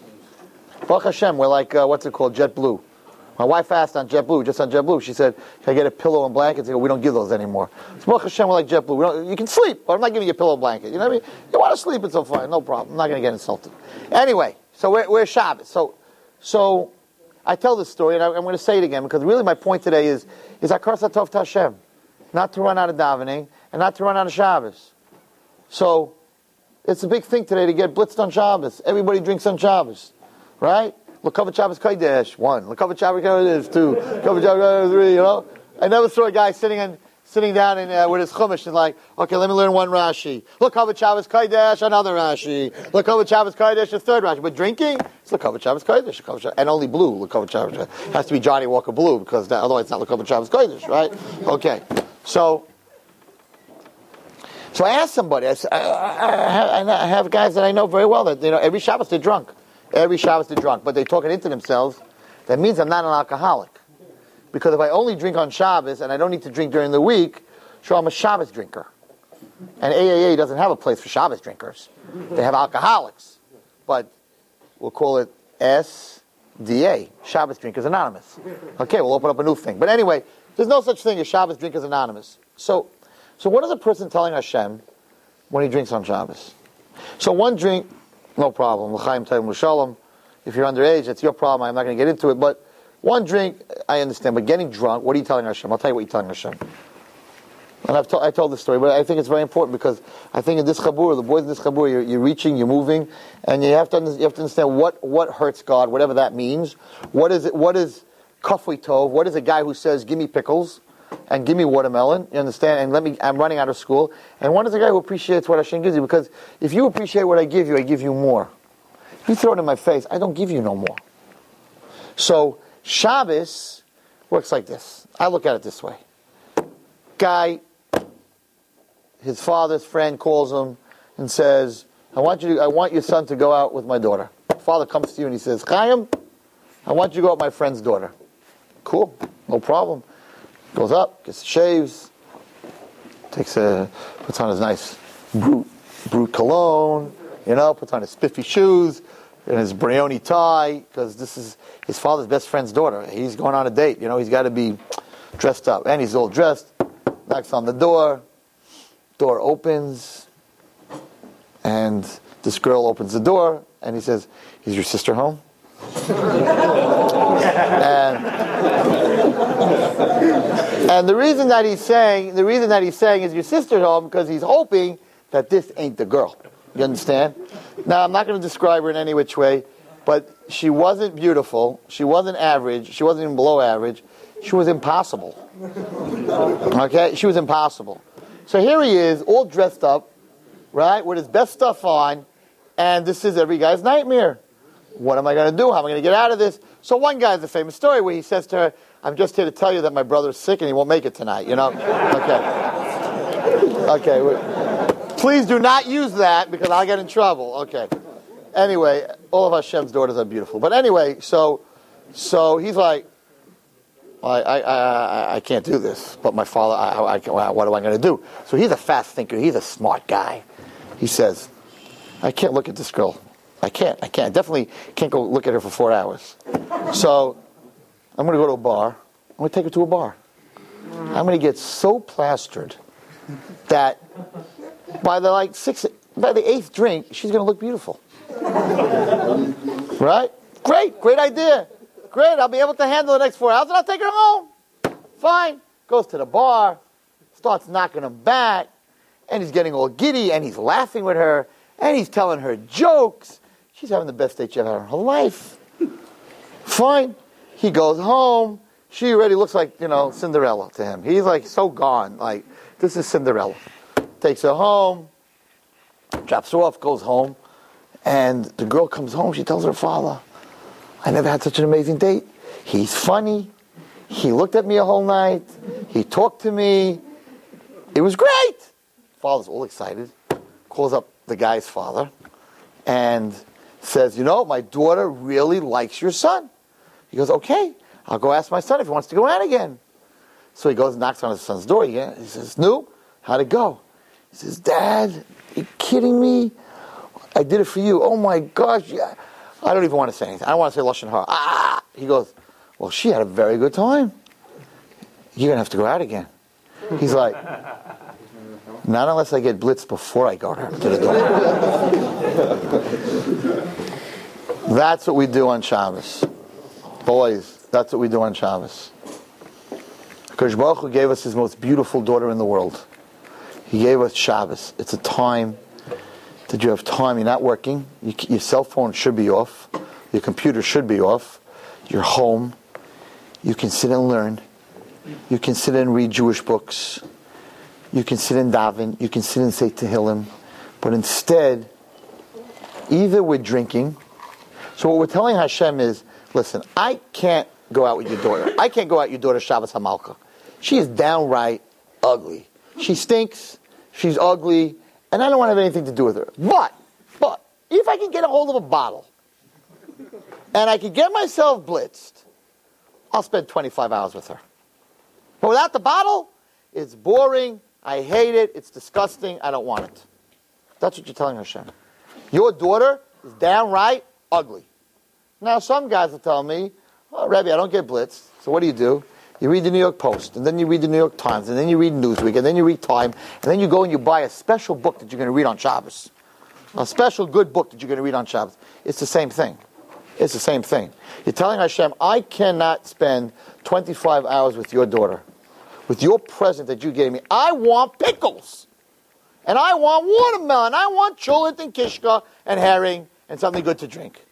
[SPEAKER 1] Baruch Hashem, we're like, uh, what's it called? JetBlue. My wife asked on JetBlue, just on JetBlue, she said, can I get a pillow and blankets? I go, we don't give those anymore. So Baruch Hashem, we're like JetBlue. We don't, you can sleep, but I'm not giving you a pillow and blanket. You know what I mean? You want to sleep, it's so fine. No problem. I'm not going to get insulted. Anyway, so we're, we're Shabbos. So, so I tell this story, and I, I'm going to say it again, because really my point today is, is Hakar Satov to Hashem. Not to run out of davening, and not to run out of Shabbos. So, it's a big thing today to get blitzed on Shabbos. Everybody drinks on Shabbos. Right? L'kavod Shabbos Kodesh, one. L'kavod Shabbos Kodesh, two. L'kavod Shabbos Kodesh, three, you know? I never saw a guy sitting in, sitting down in, uh, with his chumash and like, okay, let me learn one Rashi. L'kavod Shabbos Kodesh, another Rashi. L'kavod Shabbos Kodesh, a third Rashi. But drinking, it's L'kavod Shabbos Kodesh, L'kavod Shabbos, and only blue L'kavod Shabbos Kodesh. It has to be Johnny Walker Blue, because that, otherwise it's not L'kavod Shabbos Kodesh, right? Okay. So, so I asked somebody, I, I, I, I have guys that I know very well that, you know, every Shabbos they're drunk. Every Shabbos they're drunk, but they're talking into themselves. That means I'm not an alcoholic. Because if I only drink on Shabbos and I don't need to drink during the week, so I'm a Shabbos drinker. And A A A doesn't have a place for Shabbos drinkers. They have alcoholics. But we'll call it S D A, Shabbos Drinkers Anonymous. Okay, we'll open up a new thing. But anyway, there's no such thing as Shabbos Drinkers Anonymous. So, so what is a person telling Hashem when he drinks on Shabbos? So one drink, no problem. L'chaim Tayim L'Shalom. If you're underage, that's your problem. I'm not going to get into it. But one drink, I understand. But getting drunk, what are you telling Hashem? I'll tell you what you're telling Hashem. And I've to, I told this story, but I think it's very important because I think in this chabur, the boys in this chabur, you're, you're reaching, you're moving, and you have to you have to understand what, what hurts God, whatever that means. What is it? What is kafui tov? What is a guy who says, "Give me pickles"? And give me watermelon, you understand? And let me, I'm running out of school. And one is the guy who appreciates what Hashem gives you, because if you appreciate what I give you, I give you more. If you throw it in my face, I don't give you no more. So, Shabbos works like this. I look at it this way. Guy, his father's friend calls him and says, I want you to, I want your son to go out with my daughter. Father comes to you and he says, Chaim, I want you to go out with my friend's daughter. Cool, no problem. Goes up, gets shaves, takes a, puts on his nice brute, brute cologne, you know, puts on his spiffy shoes and his brioni tie, because this is his father's best friend's daughter. He's going on a date, you know, he's got to be dressed up. And he's all dressed, knocks on the door, door opens, and this girl opens the door, and he says, "Is your sister home?" and, and the reason that he's saying, the reason that he's saying is your sister's home, because he's hoping that this ain't the girl. You understand? Now, I'm not going to describe her in any which way, but she wasn't beautiful. She wasn't average. She wasn't even below average. She was impossible. Okay? She was impossible. So here he is, all dressed up, right, with his best stuff on, and this is every guy's nightmare. What am I going to do? How am I going to get out of this? So one guy has a famous story where he says to her, "I'm just here to tell you that my brother's sick and he won't make it tonight," you know? Okay. Okay. Please do not use that because I'll get in trouble. Okay. Anyway, all of Hashem's daughters are beautiful. But anyway, so so he's like, I I I, I can't do this. But my father, I, I, what am I going to do? So he's a fast thinker. He's a smart guy. He says, "I can't look at this girl. I can't. I can't. I definitely can't go look at her for four hours. So I'm going to go to a bar. I'm going to take her to a bar. I'm going to get so plastered that by the like six, by the eighth drink, she's going to look beautiful." Right? Great. Great idea. Great. I'll be able to handle the next four hours, and I'll take her home. Fine. Goes to the bar, starts knocking him back, and he's getting all giddy, and he's laughing with her, and he's telling her jokes. She's having the best date she's ever had in her life. Fine. He goes home. She already looks like, you know, Cinderella to him. He's like so gone. Like, this is Cinderella. Takes her home, drops her off, goes home, and the girl comes home. She tells her father, "I never had such an amazing date. He's funny. He looked at me a whole night. He talked to me. It was great." Father's all excited. Calls up the guy's father and says, "You know, my daughter really likes your son." He goes, "Okay, I'll go ask my son if he wants to go out again." So he goes and knocks on his son's door again. He says, "No, how'd it go?" He says, "Dad, are you kidding me? I did it for you. Oh my gosh." Yeah. I don't even want to say anything. I don't want to say Lashon Hara. Ah! He goes, "Well, she had a very good time. You're going to have to go out again." He's like, "Not unless I get blitzed before I go to the door." That's what we do on Shabbos. Boys, that's what we do on Shabbos. HaKadosh Baruch Hu gave us his most beautiful daughter in the world. He gave us Shabbos. It's a time that you have time. You're not working. You, your cell phone should be off. Your computer should be off. You're home. You can sit and learn. You can sit and read Jewish books. You can sit and daven. You can sit and say Tehillim. But instead, either we're drinking. So what we're telling Hashem is, listen, I can't go out with your daughter. I can't go out with your daughter Shabbos HaMalka. She is downright ugly. She stinks. She's ugly. And I don't want to have anything to do with her. But, but, if I can get a hold of a bottle, and I can get myself blitzed, I'll spend twenty-five hours with her. But without the bottle, it's boring. I hate it. It's disgusting. I don't want it. That's what you're telling Hashem. Your daughter is downright ugly. Now, some guys will tell me, "Oh, Rebbe, I don't get blitzed." So what do you do? You read the New York Post, and then you read the New York Times, and then you read Newsweek, and then you read Time, and then you go and you buy a special book that you're going to read on Shabbos. A special good book that you're going to read on Shabbos. It's the same thing. It's the same thing. You're telling Hashem, I cannot spend twenty-five hours with your daughter, with your present that you gave me. I want pickles. And I want watermelon. I want cholent and kishka and herring and something good to drink.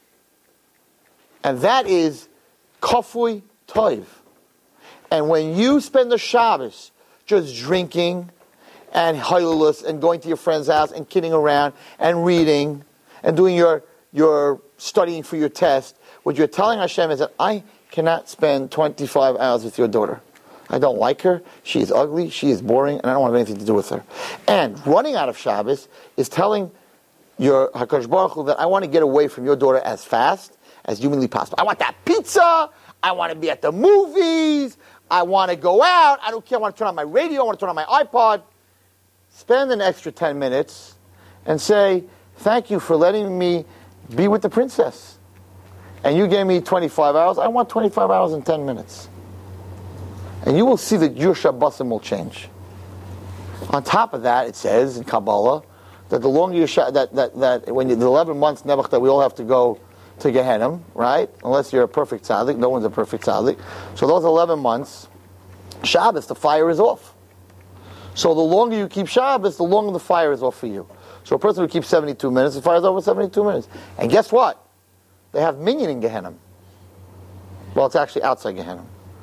[SPEAKER 1] And that is kafui toiv. And when you spend the Shabbos just drinking and hailulus and going to your friend's house and kidding around and reading and doing your, your studying for your test, what you're telling Hashem is that I cannot spend twenty-five hours with your daughter. I don't like her. She is ugly. She is boring. And I don't want to have anything to do with her. And running out of Shabbos is telling your HaKadosh Baruch Hu that I want to get away from your daughter as fast as humanly possible. I want that pizza. I want to be at the movies. I want to go out. I don't care. I want to turn on my radio. I want to turn on my iPod. Spend an extra ten minutes and say, thank you for letting me be with the princess. And you gave me twenty-five hours. I want twenty-five hours and ten minutes. and you will see that your Shabbosim will change. On top of that, it says in Kabbalah that the longer you sh- that that that when you, the eleven months Nebuch that we all have to go to Gehenna, right? Unless you're a perfect tzaddik, no one's a perfect tzaddik. So those eleven months, Shabbos, the fire is off. So the longer you keep Shabbos, the longer the fire is off for you. So a person who keeps seventy-two minutes, the fire is over seventy-two minutes. And guess what? They have minyan in Gehenna. Well, it's actually outside Gehenna.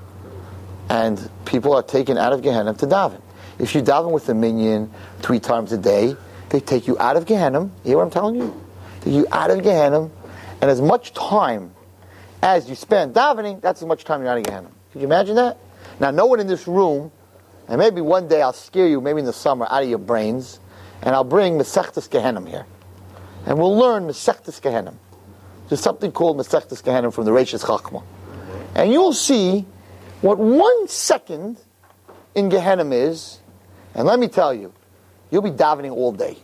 [SPEAKER 1] And people are taken out of Gehenna to daven. If you daven with the minyan three times a day, they take you out of Gehenna. You hear what I'm telling you? Take you out of Gehenna, and as much time as you spend davening, that's as much time you're out of Gehenna. Could you imagine that? Now, no one in this room, and maybe one day I'll scare you, maybe in the summer, out of your brains, and I'll bring Masechtas Gehenna here. And we'll learn Masechtas Gehenna. There's something called Masechtas Gehenna from the Reishis Chachma. And you'll see what one second in Gehenna is, and let me tell you, you'll be davening all day.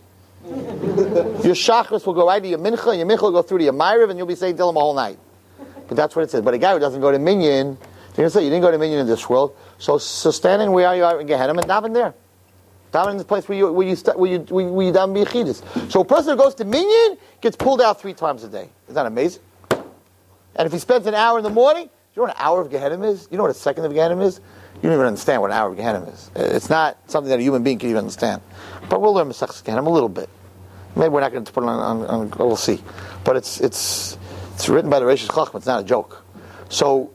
[SPEAKER 1] Your Shachris will go right to your Mincha, and your Mincha will go through to your Ma'ariv, and you'll be saying Tehillim a whole night. But that's what it says. But a guy who doesn't go to Minyan, they're going to say, you didn't go to Minyan in this world, so, so stand in where you are in Gehenna and daven there. Daven in the place where you where you where you, where you, where you daven b'yechidus. So a person who goes to Minyan gets pulled out three times a day. Isn't that amazing? And if he spends an hour in the morning, you know what an hour of Gehenna is? You know what a second of Gehenna is? You don't even understand what an hour of Gehenna is. It's not something that a human being can even understand. But we'll learn Masechtas Gehenna a little bit. Maybe we're not going to put it on, on, on we'll see. But it's it's it's written by the Reishis Chachma. It's not a joke. So,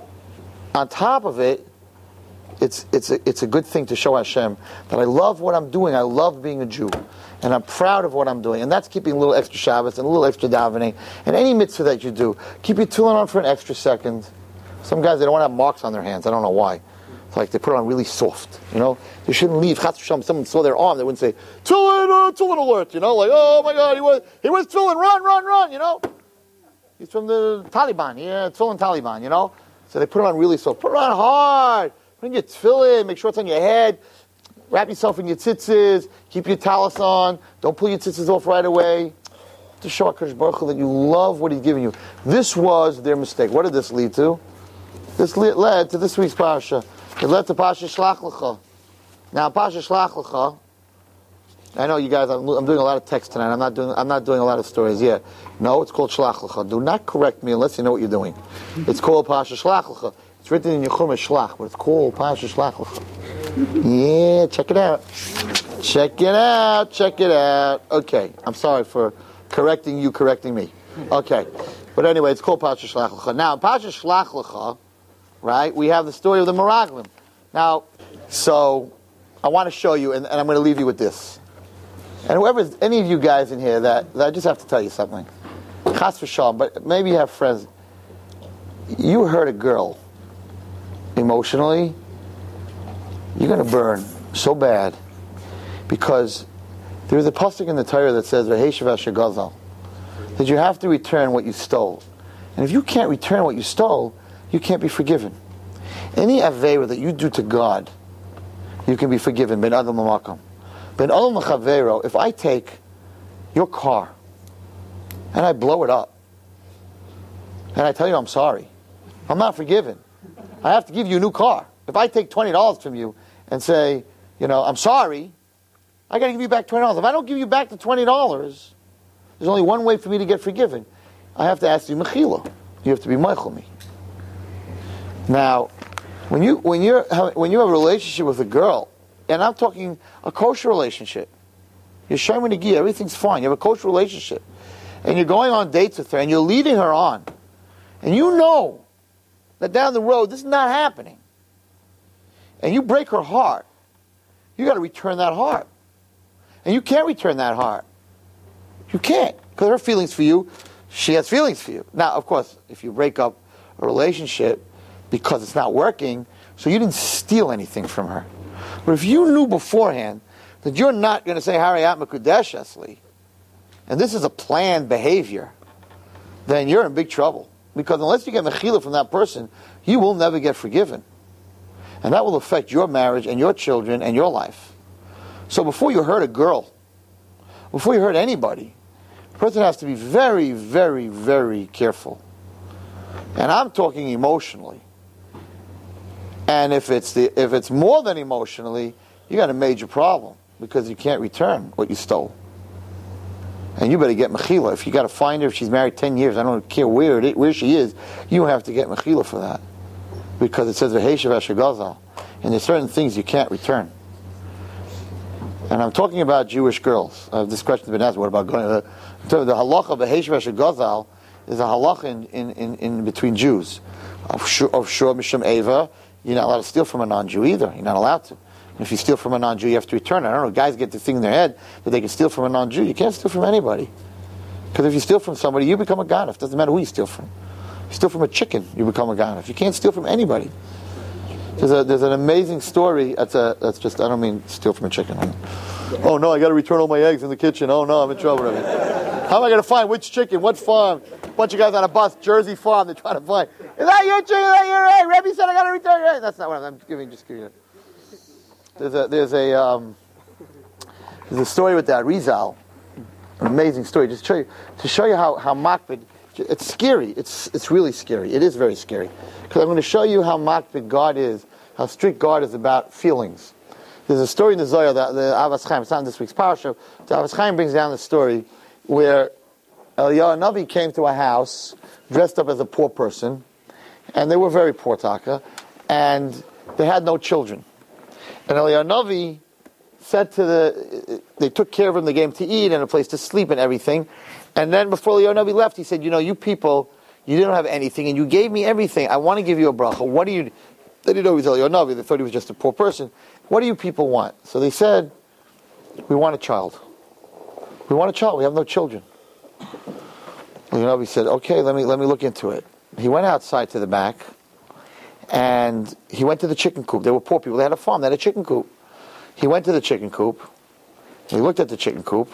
[SPEAKER 1] on top of it, it's it's a, it's a good thing to show Hashem that I love what I'm doing. I love being a Jew. And I'm proud of what I'm doing. And that's keeping a little extra Shabbos and a little extra davening. And any mitzvah that you do, keep your tefillin on for an extra second. Some guys, they don't want to have marks on their hands. I don't know why. It's like they put it on really soft, you know. They shouldn't leave. Chas v'shalom, someone saw their arm, they wouldn't say, Tefillin, uh, Tefillin alert, you know, like, oh my God, he was, he was Tefillin, run, run, run, you know. He's from the Taliban, yeah, Tefillin Taliban, you know. So they put it on really soft. Put it on hard. Put in your tefillin, make sure it's on your head. Wrap yourself in your tzitzis. Keep your talis on. Don't pull your tzitzis off right away. To show HaKadosh Baruch Hu that you love what He's giving you. This was their mistake. What did this lead to? This led to this week's Parsha. It led to Parsha Shlach Lecha. Now, Parsha Shlach Lecha, I know you guys, I'm, I'm doing a lot of text tonight. I'm not doing I'm not doing a lot of stories yet. No, it's called Shlach Lecha. Do not correct me unless you know what you're doing. It's called Parsha Shlach Lecha. It's written in your Chumash Shlach, but it's called Parsha Shlach Lecha. Yeah, check it out. Check it out. Check it out. Okay, I'm sorry for correcting you, correcting me. Okay, but anyway, it's called Parsha Shlach Lecha. Now, in Parsha Shlach Lecha, right, we have the story of the Meraglim. Now, so I want to show you, and, and I'm going to leave you with this. And whoever, any of you guys in here, that, that I just have to tell you something. Chas v'shalom, but maybe you have friends. You hurt a girl emotionally, you're going to burn so bad, because there's a pasuk in the Torah that says "V'heishav asher gazal," that you have to return what you stole. And if you can't return what you stole, you can't be forgiven. Any aveira that you do to God, you can be forgiven. Ben adam l'makom, ben adam l'chavero. If I take your car and I blow it up, and I tell you I'm sorry, I'm not forgiven. I have to give you a new car. If I take twenty dollars from you and say, you know, I'm sorry, I got to give you back twenty dollars. If I don't give you back the twenty dollars, there's only one way for me to get forgiven. I have to ask you mechila. You have to be meichel me. Now, when you when you when you have a relationship with a girl, and I'm talking a kosher relationship, you're showing the gear, everything's fine. You have a kosher relationship, and you're going on dates with her, and you're leading her on, and you know that down the road this is not happening, and you break her heart, you got to return that heart, and you can't return that heart. You can't, because her feelings for you, she has feelings for you. Now, of course, if you break up a relationship because it's not working, so you didn't steal anything from her. But if you knew beforehand that you're not going to say Harayat Mekudesh Esli, and this is a planned behavior, then you're in big trouble. Because unless you get mechila from that person, you will never get forgiven. And that will affect your marriage and your children and your life. So before you hurt a girl, before you hurt anybody, a person has to be very, very, very careful. And I'm talking emotionally. And if it's the if it's more than emotionally, you got a major problem because you can't return what you stole. And you better get mechila. If you got to find her, if she's married ten years, I don't care where it, where she is, you have to get mechila for that, because it says v'heishav ashagazal, and there's certain things you can't return. And I'm talking about Jewish girls. Uh, this question's been asked. What about going? Uh, the halacha of v'heishav ashagazal is a halacha in, in, in, in between Jews. Of shur mishum eva, you're not allowed to steal from a non-Jew either. You're not allowed to. If you steal from a non-Jew, you have to return it. I don't know, guys get the thing in their head that they can steal from a non-Jew. You can't steal from anybody. Because if you steal from somebody, you become a ganef. Doesn't matter who you steal from. You steal from a chicken, you become a ganef. You can't steal from anybody. There's a there's an amazing story. That's a that's just I don't mean steal from a chicken. Oh no, I got to return all my eggs in the kitchen. Oh no, I'm in trouble. I mean, how am I going to find which chicken, what farm? A bunch of guys on a bus, Jersey farm. They're trying to find. Is that your chicken? Is that your egg? Rebbe said I got to return your egg. That's not what I'm, I'm giving. Just giving it. There's a there's a um, there's a story with that Rizal, an amazing story. Just to show you to show you how how makbid. It's scary. It's it's really scary. It is very scary, because I'm going to show you how makbid God is, how strict God is about feelings. There's a story in the Zohar that the Avos Chaim. It's not in this week's parsha. The Avos Chaim brings down the story where Eliyahu Navi came to a house dressed up as a poor person, and they were very poor, taka, and they had no children. And Eliyahu Navi said to the, they took care of him, they gave him to eat and a place to sleep and everything. And then before Eliyahu Navi left, he said, you know, you people, you didn't have anything and you gave me everything. I want to give you a bracha. What do you, they didn't know he was Eliyahu Navi, they thought he was just a poor person. What do you people want? So they said, we want a child. We want a child, we have no children. Eliyahu Navi said, okay, let me, let me look into it. He went outside to the back, and he went to the chicken coop. They were poor people. They had a farm. They had a chicken coop. He went to the chicken coop. He looked at the chicken coop.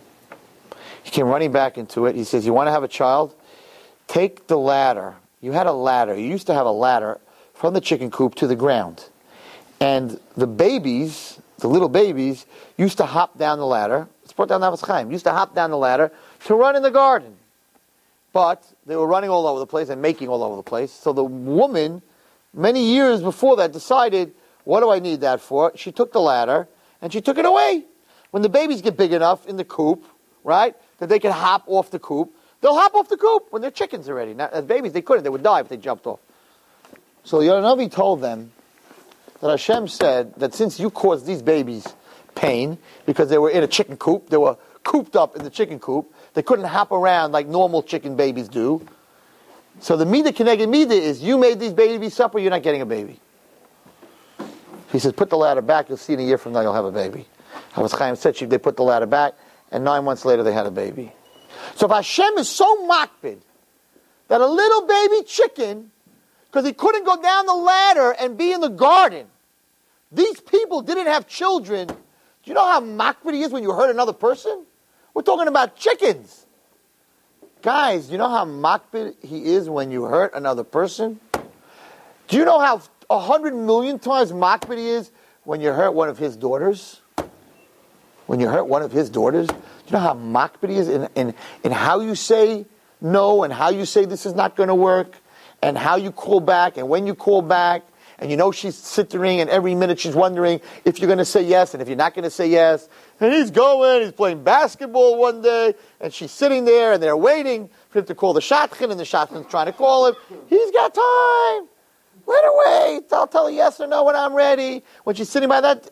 [SPEAKER 1] He came running back into it. He says, you want to have a child? Take the ladder. You had a ladder. You used to have a ladder from the chicken coop to the ground. And the babies, the little babies, used to hop down the ladder. It's brought down the Avos Chaim. Used to hop down the ladder to run in the garden. But they were running all over the place and making all over the place. So the woman, many years before that, decided, what do I need that for? She took the ladder and she took it away. When the babies get big enough in the coop, right, that they can hop off the coop, they'll hop off the coop when they're chickens already. Now, as babies, they couldn't. They would die if they jumped off. So Yonavi told them that Hashem said that since you caused these babies pain because they were in a chicken coop, they were cooped up in the chicken coop, they couldn't hop around like normal chicken babies do. So the Mida Keneged Mida is, you made these babies suffer, you're not getting a baby. He says, put the ladder back, you'll see in a year from now you'll have a baby. Avos Chaim said they put the ladder back, and nine months later they had a baby. So if Hashem is so makbid that a little baby chicken, because he couldn't go down the ladder and be in the garden, these people didn't have children. Do you know how makbid he is when you hurt another person? We're talking about chickens. Guys, do you know how makbid he is when you hurt another person? Do you know how a hundred million times makbid he is when you hurt one of his daughters? When you hurt one of his daughters? Do you know how makbid he is in, in, in how you say no and how you say this is not going to work and how you call back and when you call back, and you know she's sitting and every minute she's wondering if you're going to say yes and if you're not going to say yes. And he's going, he's playing basketball one day, and she's sitting there and they're waiting for him to call the shotgun, and the shotgun's trying to call him. He's got time. Let her wait. I'll tell her yes or no when I'm ready. When she's sitting by that.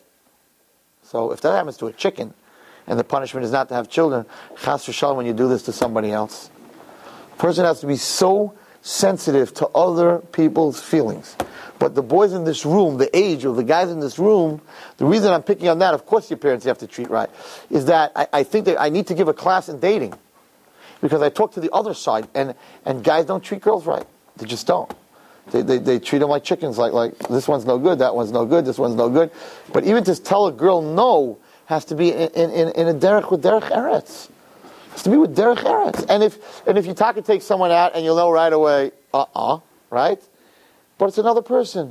[SPEAKER 1] So if that happens to a chicken, and the punishment is not to have children, chas v'shalom when you do this to somebody else. A person has to be so sensitive to other people's feelings. But the boys in this room, the age of the guys in this room, the reason I'm picking on that, of course your parents you have to treat right, is that I, I think that I need to give a class in dating. Because I talk to the other side, and, and guys don't treat girls right. They just don't. They, they they treat them like chickens, like like this one's no good, that one's no good, this one's no good. But even to tell a girl no has to be in, in, in a derech with derech eretz. Has to be with derech eretz. And if and if you talk and take someone out and you'll know right away, uh-uh, right? But it's another person.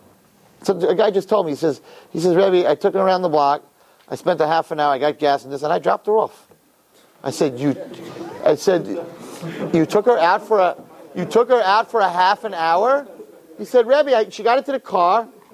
[SPEAKER 1] So a guy just told me, he says, he says, Rebbe, I took her around the block, I spent a half an hour, I got gas and this, and I dropped her off. I said, you, I said, you took her out for a, you took her out for a half an hour? He said, Rebbe, I, she got into the car,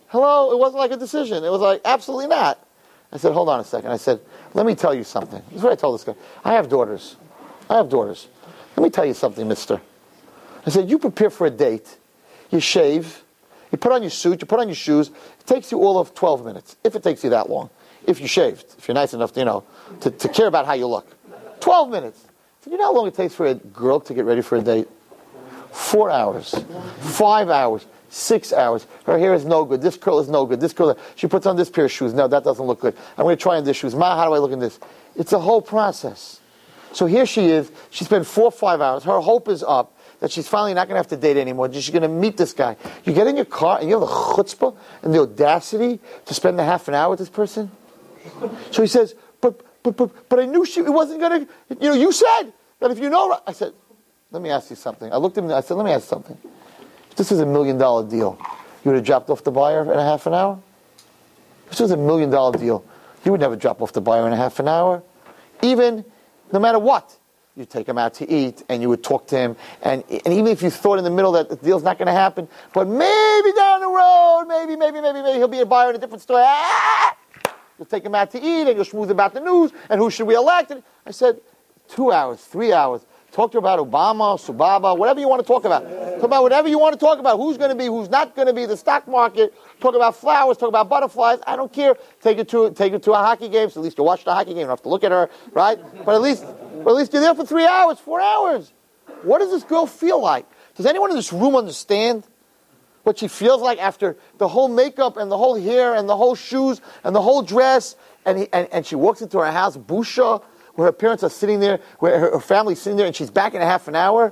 [SPEAKER 1] hello, it wasn't like a decision. It was like, absolutely not. I said, hold on a second. I said, let me tell you something. This is what I told this guy. I have daughters. I have daughters. Let me tell you something, mister. I said, you prepare for a date. You shave. You put on your suit. You put on your shoes. It takes you all of twelve minutes, if it takes you that long. If you shaved. If you're nice enough, to, you know, to, to care about how you look. twelve minutes. I said, you know how long it takes for a girl to get ready for a date? Four hours. Five hours. Six hours. Her hair is no good. This curl is no good. This curl, she puts on this pair of shoes. No, that doesn't look good. I'm going to try on this shoes. Ma, how do I look in this? It's a whole process. So here she is. She spent four or five hours. Her hope is up that she's finally not going to have to date anymore. She's going to meet this guy. You get in your car and you have the chutzpah and the audacity to spend a half an hour with this person? So he says, but but but, but I knew she it wasn't going to, you know, you said that if you know. I said, let me ask you something. I looked at him and I said, let me ask you something. This is a million dollar deal. You would have dropped off the buyer in a half an hour? This was a million dollar deal. You would never drop off the buyer in a half an hour. Even, no matter what, you'd take him out to eat and you would talk to him. And, and even if you thought in the middle that the deal's not going to happen, but maybe down the road, maybe, maybe, maybe, maybe he'll be a buyer in a different store. Ah! You'll take him out to eat and you'll schmooze about the news and who should we elect. And I said, two hours, three hours. Talk to her about Obama, Subaba, whatever you want to talk about. Talk about whatever you want to talk about. Who's going to be, who's not going to be, the stock market. Talk about flowers, talk about butterflies. I don't care. Take her to take her to a hockey game. So at least you watch the hockey game. You don't have to look at her, right? But at least, but at least you're there for three hours, four hours. What does this girl feel like? Does anyone in this room understand what she feels like after the whole makeup and the whole hair and the whole shoes and the whole dress? And he, and, and she walks into her house, busha, where her parents are sitting there, where her, her family's sitting there, and she's back in a half an hour?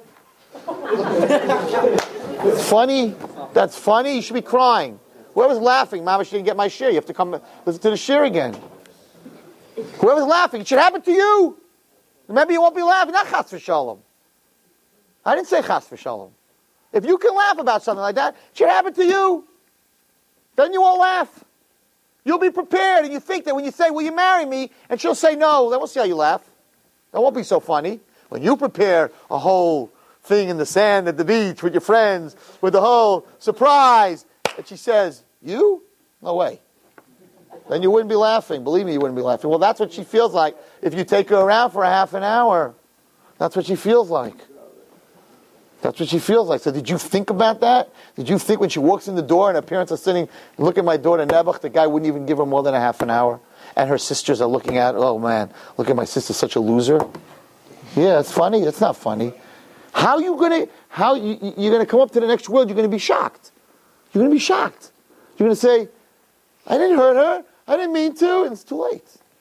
[SPEAKER 1] It's funny. That's funny. You should be crying. Whoever's laughing, Mama, she didn't get my share. You have to come listen to the share again. Whoever's laughing, it should happen to you. Maybe you won't be laughing. Not chas v'shalom. I didn't say chas v'shalom. If you can laugh about something like that, it should happen to you. Then you won't laugh. You'll be prepared, and you think that when you say, will you marry me? And she'll say no. Then we'll see how you laugh. That won't be so funny. When you prepare a whole thing in the sand at the beach with your friends, with the whole surprise, and she says, you? No way. Then you wouldn't be laughing. Believe me, you wouldn't be laughing. Well, that's what she feels like if you take her around for a half an hour. That's what she feels like. That's what she feels like. So did you think about that? Did you think when she walks in the door and her parents are sitting, look at my daughter Nebuch, the guy wouldn't even give her more than a half an hour? And her sisters are looking at, oh man, look at my sister, such a loser. Yeah, it's funny. It's not funny. How you gonna, how you, you're going to come up to the next world, you're going to be shocked. You're going to be shocked. You're going to say, I didn't hurt her. I didn't mean to. And it's too late.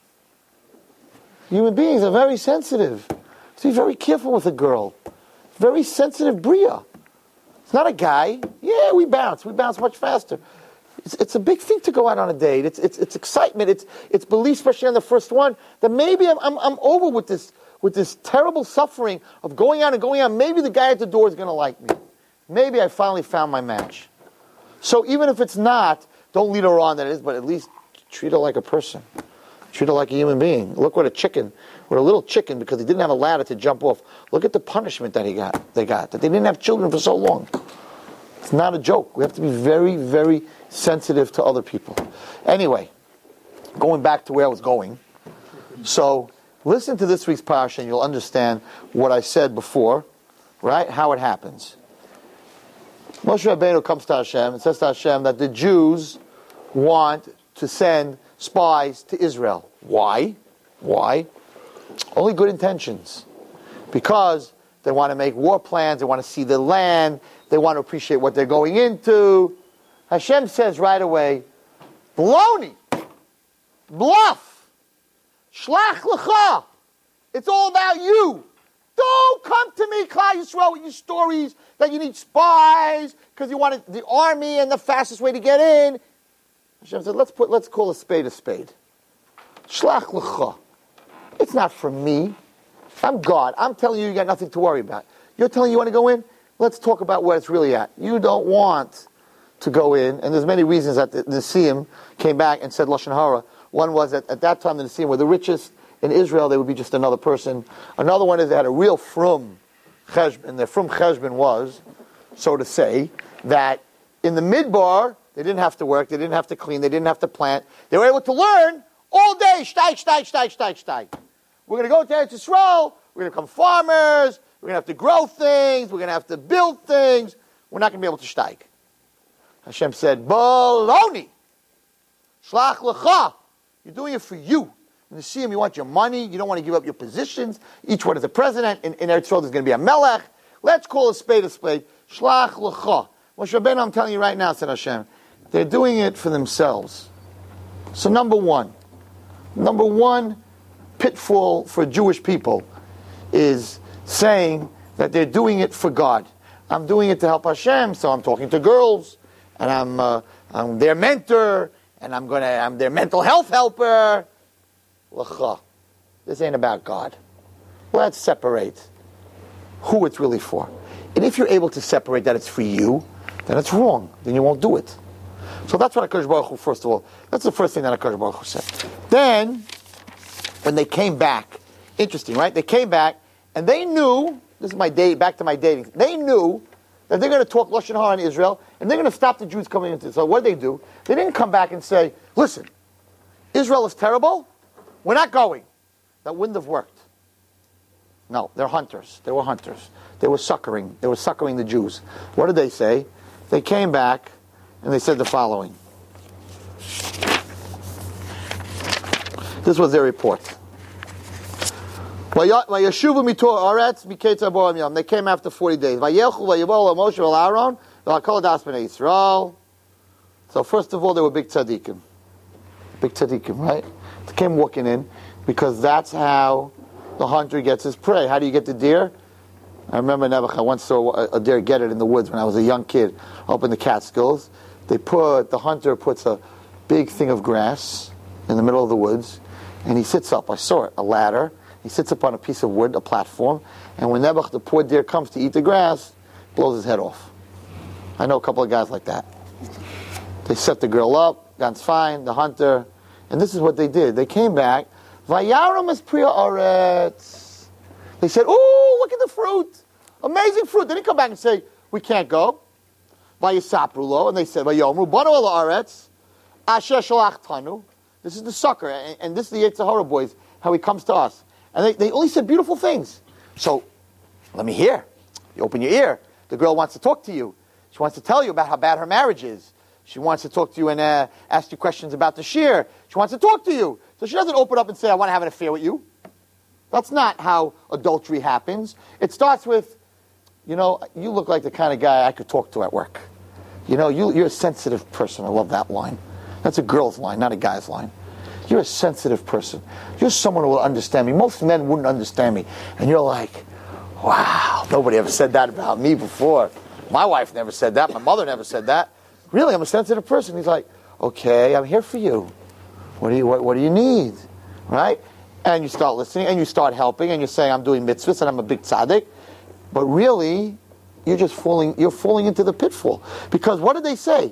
[SPEAKER 1] Human beings are very sensitive. So be very careful with a girl. Very sensitive bria. It's not a guy. Yeah, we bounce. We bounce much faster. It's, it's a big thing to go out on a date. It's it's, it's excitement. It's it's belief, especially on the first one, that maybe I'm, I'm I'm over with this with this terrible suffering of going out and going out. Maybe the guy at the door is going to like me. Maybe I finally found my match. So even if it's not, don't lead her on that it is, but at least treat her like a person. Treat her like a human being. Look what a chicken, what a little chicken, because he didn't have a ladder to jump off. Look at the punishment that he got. They got that they didn't have children for so long. It's not a joke. We have to be very, very sensitive to other people. Anyway, going back to where I was going. So listen to this week's parsha, and you'll understand what I said before, right? How it happens. Moshe Rabbeinu comes to Hashem and says to Hashem that the Jews want to send spies to Israel. Why? Why? Only good intentions. Because they want to make war plans, they want to see the land, they want to appreciate what they're going into. Hashem says right away, baloney, bluff, shlach lecha. It's all about you. Don't come to me, Klal Yisrael, with your stories that you need spies because you want the army and the fastest way to get in. Hashem said, let's put, let's call a spade a spade. Shlach lecha. It's not from me. I'm God. I'm telling you, you got nothing to worry about. You're telling you want to go in? Let's talk about where it's really at. You don't want to go in, and there's many reasons that the Nesiim came back and said Lashon Hara. One was that at that time the Nesiim were the richest in Israel. They would be just another person. Another one is they had a real frum cheshbon. Their frum cheshbon was, so to say, that in the midbar They didn't have to work. They didn't have to clean. They didn't have to plant. They were able to learn all day. Steig, steig, steig, steig, steig. We're going to go to Eretz Yisrael. We're going to become farmers. We're going to have to grow things. We're going to have to build things. We're not going to be able to steig. Hashem said, baloney. Shlach lecha. You're doing it for you. In the Siyam, you want your money. You don't want to give up your positions. Each one is a president. In, in Eretz Yisrael, there's going to be a melech. Let's call a spade a spade. Shlach lecha. Moshe Rabbeinu, I'm telling you right now, said Hashem, they're doing it for themselves. So number one, number one pitfall for Jewish people is saying that they're doing it for God. I'm doing it to help Hashem, so I'm talking to girls, and I'm uh, I'm their mentor, and I'm gonna I'm their mental health helper. L'cha. This ain't about God. Let's separate who it's really for. And if you're able to separate that it's for you, then it's wrong. Then you won't do it. So that's what HaKadosh Baruch Hu, first of all, that's the first thing that HaKadosh Baruch Hu said. Then, when they came back, interesting, right? They came back, and they knew, this is my day, back to my dating, they knew that they're going to talk Lashon Hara in Israel, and they're going to stop the Jews coming into. So what did they do? They didn't come back and say, listen, Israel is terrible, we're not going. That wouldn't have worked. No, they're hunters. They were hunters. They were succoring. They were succoring the Jews. What did they say? They came back, and they said the following. This was their report. They came after forty days. So first of all, they were big tzaddikim. Big tzaddikim, right? They came walking in, because that's how the hunter gets his prey. How do you get the deer? I remember Nebuchadnezzar, I once saw a, a deer get it in the woods when I was a young kid up in the Catskills. They put, the hunter puts a big thing of grass in the middle of the woods, and he sits up. I saw it, a ladder. He sits up on a piece of wood, a platform, and when Nebuchadnezzar, the poor deer, comes to eat the grass, blows his head off. I know a couple of guys like that. They set the girl up, guns fine, the hunter, and this is what they did. They came back, Vayaram es priya aretz. They said, "Ooh, look at the fruit! Amazing fruit!" They didn't come back and say, "We can't go." Vayisaprulo, and they said, "Vayomru banu el aretz, asher shalachtanu." This is the sucker, and, and this is the Yetzer Hara boys, how he comes to us. And they, they only said beautiful things. So, let me hear. You open your ear. The girl wants to talk to you. She wants to tell you about how bad her marriage is. She wants to talk to you and uh, ask you questions about the shear. She wants to talk to you. So she doesn't open up and say, "I want to have an affair with you." That's not how adultery happens. It starts with, you know, you look like the kind of guy I could talk to at work. You know, you, you're a sensitive person. I love that line. That's a girl's line, not a guy's line. You're a sensitive person. You're someone who will understand me. Most men wouldn't understand me. And you're like, wow, nobody ever said that about me before. My wife never said that. My mother never said that. Really, I'm a sensitive person. He's like, okay, I'm here for you. What do you, what, what do you need? Right? And you start listening, and you start helping, and you're saying, I'm doing mitzvahs, and I'm a big tzaddik. But really, you're just falling, you're falling into the pitfall. Because what did they say?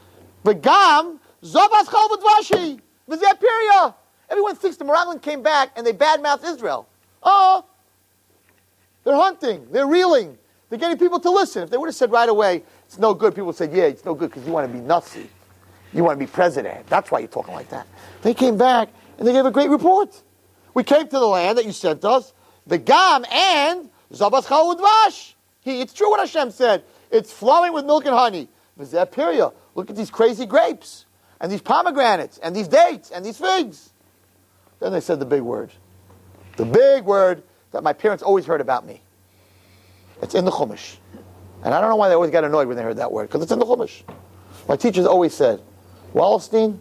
[SPEAKER 1] V'gam zobas chol v'dvashi v'zeh pirya. Everyone thinks the Meraglim came back, and they badmouthed Israel. Oh, they're hunting, they're reeling, they're getting people to listen. If they would have said right away, it's no good, people would say, yeah, it's no good because you want to be Nazi. You want to be president. That's why you're talking like that. They came back, and they gave a great report. We came to the land that you sent us, the Gam and Zabas Chal Udvash. It's true what Hashem said. It's flowing with milk and honey. V'zeh pirya. Look at these crazy grapes, and these pomegranates, and these dates, and these figs. Then they said the big word. The big word that my parents always heard about me. It's in the Chumash. And I don't know why they always got annoyed when they heard that word, because it's in the Chumash. My teachers always said, Wallerstein,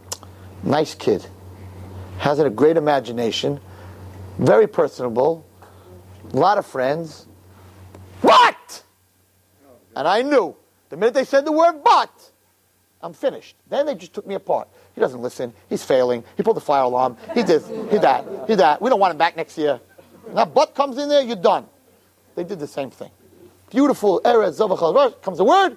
[SPEAKER 1] nice kid. Has a great imagination, very personable, a lot of friends. What? And I knew, the minute they said the word but, I'm finished. Then they just took me apart. He doesn't listen, he's failing, he pulled the fire alarm, he this, he that, he that. We don't want him back next year. Now but comes in there, you're done. They did the same thing. Beautiful, Eretz Zavachal, comes the word,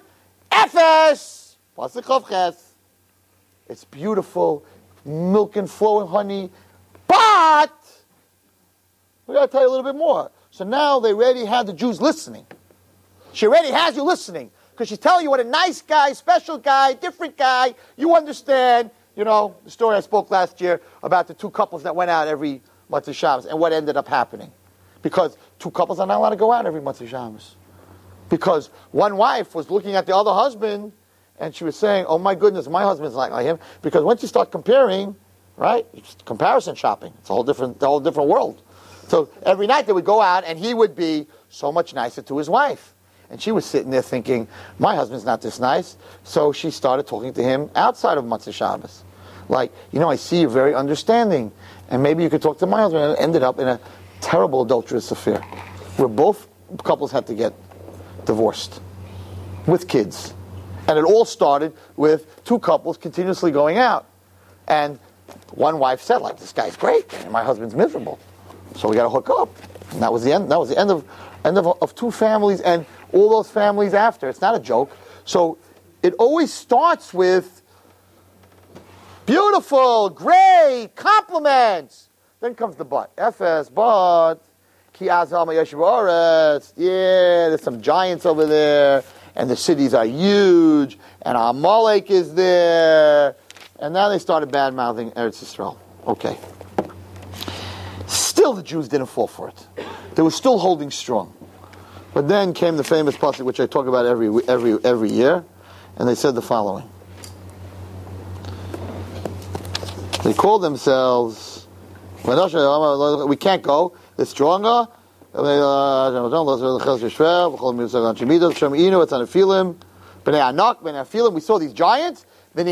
[SPEAKER 1] Ephes, Pasuk Chav Ches. It's beautiful, milk and flowing honey, but we got to tell you a little bit more. So now they already had the Jews listening. She already has you listening. because she's telling you what a nice guy, special guy, different guy. You understand, you know, the story I spoke last year about the two couples that went out every Motzei Shabbos and what ended up happening. Because two couples are not allowed to go out every Motzei Shabbos. Because one wife was looking at the other husband and she was saying, oh my goodness, my husband's not like him. Because once you start comparing, right, it's comparison shopping. It's a whole different, a whole different world. So every night they would go out and he would be so much nicer to his wife. And she was sitting there thinking, my husband's not this nice. So she started talking to him outside of Motzei Shabbos. Like, you know, I see you're very understanding. And maybe you could talk to my husband. And it ended up in a terrible adulterous affair where both couples had to get divorced with kids. And it all started with two couples continuously going out. And one wife said, like, this guy's great and my husband's miserable. So we got to hook up. And that was the end. That was the end of end of, of two families and all those families after. It's not a joke. So it always starts with beautiful, great, compliments. Then comes the but. Efes, but, ki azal ma'yeshiv haaretz. Yeah, there's some giants over there, and the cities are huge, and Amalek is there. And now they started bad-mouthing Eretz Yisrael. Okay. Still, the Jews didn't fall for it. They were still holding strong. But then came the famous pasuk, which I talk about every every every year, and they said the following. They called themselves, we can't go, they're stronger. It's on Nephilim. We saw these giants.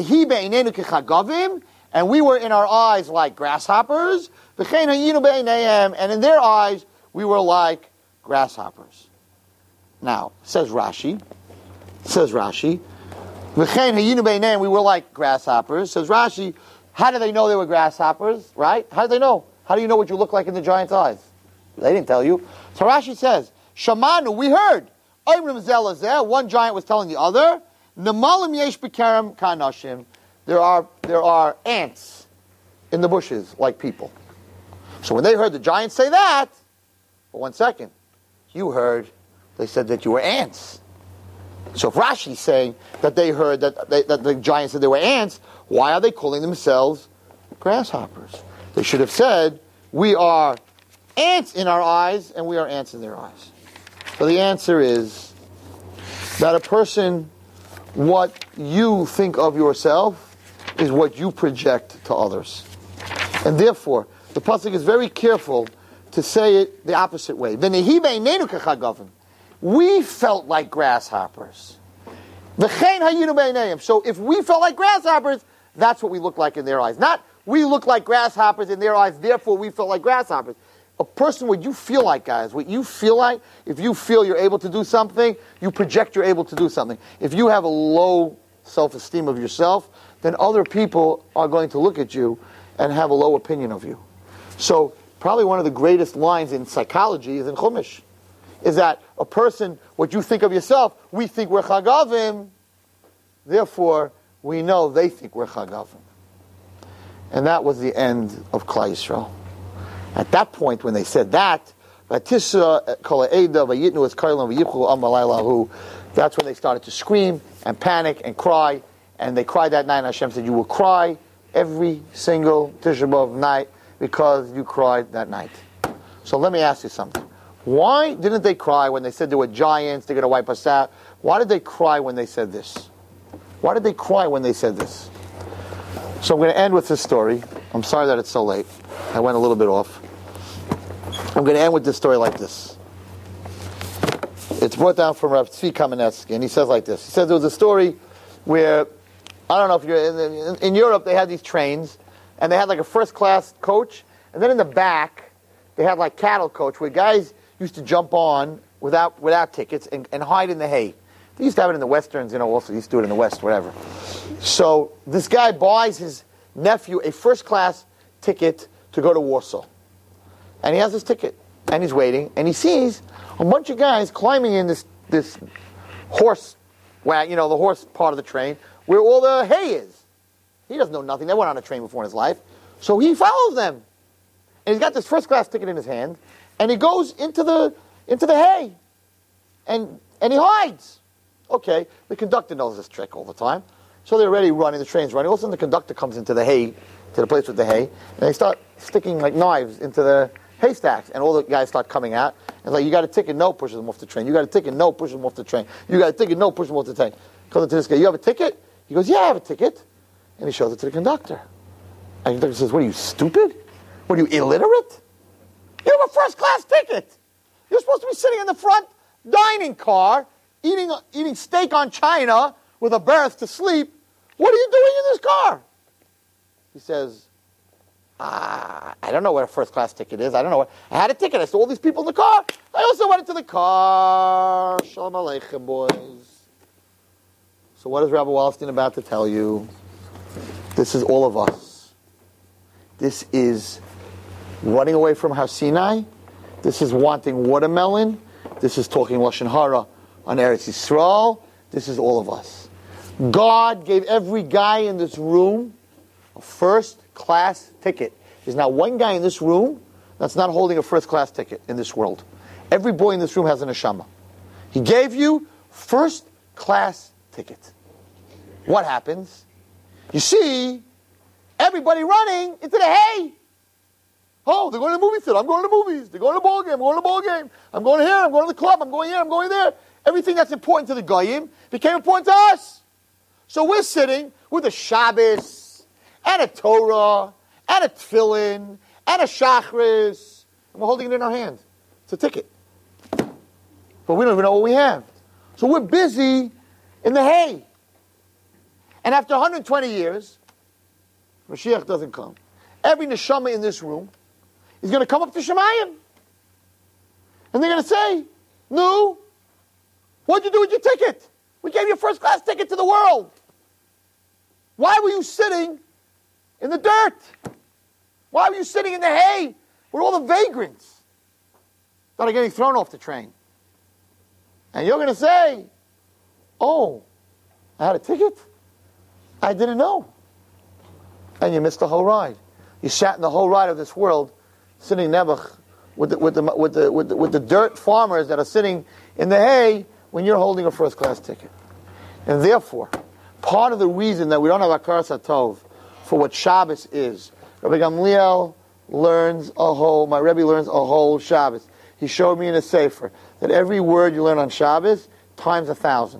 [SPEAKER 1] And we were in our eyes like grasshoppers. And in their eyes, we were like grasshoppers. Now, says Rashi, says Rashi, we were like grasshoppers. Says Rashi, how do they know they were grasshoppers, right? How do they know? How do you know what you look like in the giant's eyes? They didn't tell you. So Rashi says, Shamanu, we heard. One giant was telling the other, there are there are ants in the bushes like people. So when they heard the giant say that, but one second, you heard they said that you were ants. So if Rashi's saying that they heard that, they, that the giant said they were ants, why are they calling themselves grasshoppers? They should have said, we are ants in our eyes and we are ants in their eyes. So the answer is that a person, what you think of yourself is what you project to others. And therefore, the pasuk is very careful to say it the opposite way. We felt like grasshoppers. So if we felt like grasshoppers, that's what we look like in their eyes. Not we look like grasshoppers in their eyes, therefore we felt like grasshoppers. A person, what you feel like, guys, what you feel like, if you feel you're able to do something, you project you're able to do something. If you have a low self-esteem of yourself, then other people are going to look at you and have a low opinion of you. So probably one of the greatest lines in psychology is in Chumash, is that a person, what you think of yourself, we think we're Chagavim, therefore we know they think we're Chagavim. And that was the end of Klal Yisrael. At that point, when they said that, that's when they started to scream and panic and cry. And they cried that night, and Hashem said, you will cry every single Tisha B'Av night because you cried that night. So let me ask you something. Why didn't they cry when they said there were giants, they're going to wipe us out? Why did they cry when they said this? Why did they cry when they said this? So I'm going to end with this story. I'm sorry that it's so late. I went a little bit off. I'm going to end with this story like this. It's brought down from Rav Tzvi Kamenetsky, and he says like this. He says there was a story where, I don't know if you're, in, in, in Europe they had these trains, and they had like a first class coach, and then in the back, they had like cattle coach, where guys used to jump on without without tickets and, and hide in the hay. They used to have it in the westerns, you know, also used to do it in the west, whatever. So this guy buys his nephew a first class ticket to go to Warsaw. And he has his ticket, and he's waiting, and he sees a bunch of guys climbing in this this horse wagon, you know, the horse part of the train, where all the hay is. He doesn't know nothing. They weren't on a train before in his life. So he follows them. And he's got this first class ticket in his hand, and he goes into the into the hay. And and he hides. Okay, the conductor knows this trick all the time. So they're already running, the train's running. All of a sudden the conductor comes into the hay, to the place with the hay, and they start sticking like knives into the haystacks, and all the guys start coming out. And it's like, you got a ticket, no, pushes them off the train. You got a ticket, no, pushes them off the train. You got a ticket, no, pushes them off the train. Comes to this guy, you have a ticket? He goes, yeah, I have a ticket. And he shows it to the conductor. And the conductor says, what are you, stupid? What are you, illiterate? You have a first class ticket. You're supposed to be sitting in the front dining car, eating eating steak on china with a berth to sleep. What are you doing in this car? He says, ah, I don't know what a first class ticket is. I don't know what. I had a ticket. I saw all these people in the car. I also went into the car. Shalom Aleichem, boys. So what is Rabbi Wallerstein about to tell you? This is all of us. This is running away from Har Sinai. This is wanting watermelon. This is talking Lashon Hara on Eretz Yisrael. This is all of us. God gave every guy in this room a first-class ticket. There's not one guy in this room that's not holding a first-class ticket in this world. Every boy in this room has an neshama. He gave you first-class ticket. What happens? You see everybody running into the hay. Oh, they're going to the movie theater. I'm going to the movies. They're going to the ball game. I'm going to the ball game. I'm going here. I'm going to the club. I'm going here. I'm going there. Everything that's important to the Goyim became important to us. So we're sitting with a Shabbos and a Torah and a Tefillin and a Shachris, and we're holding it in our hand. It's a ticket. But we don't even know what we have. So we're busy in the hay. And after one hundred twenty years, Mashiach doesn't come. Every neshama in this room is going to come up to Shemayim. And they're going to say, no, what'd you do with your ticket? We gave you a first class ticket to the world. Why were you sitting in the dirt? Why were you sitting in the hay with all the vagrants that are getting thrown off the train? And you're going to say, oh, I had a ticket? I didn't know. And you missed the whole ride. You sat in the whole ride of this world, sitting nebuch with the, with the with the with the with the dirt farmers that are sitting in the hay when you're holding a first class ticket. And therefore, part of the reason that we don't have Hakaras Hatov for what Shabbos is, Rabbi Gamliel learns a whole. My Rebbe learns a whole Shabbos. He showed me in a sefer that every word you learn on Shabbos times a thousand.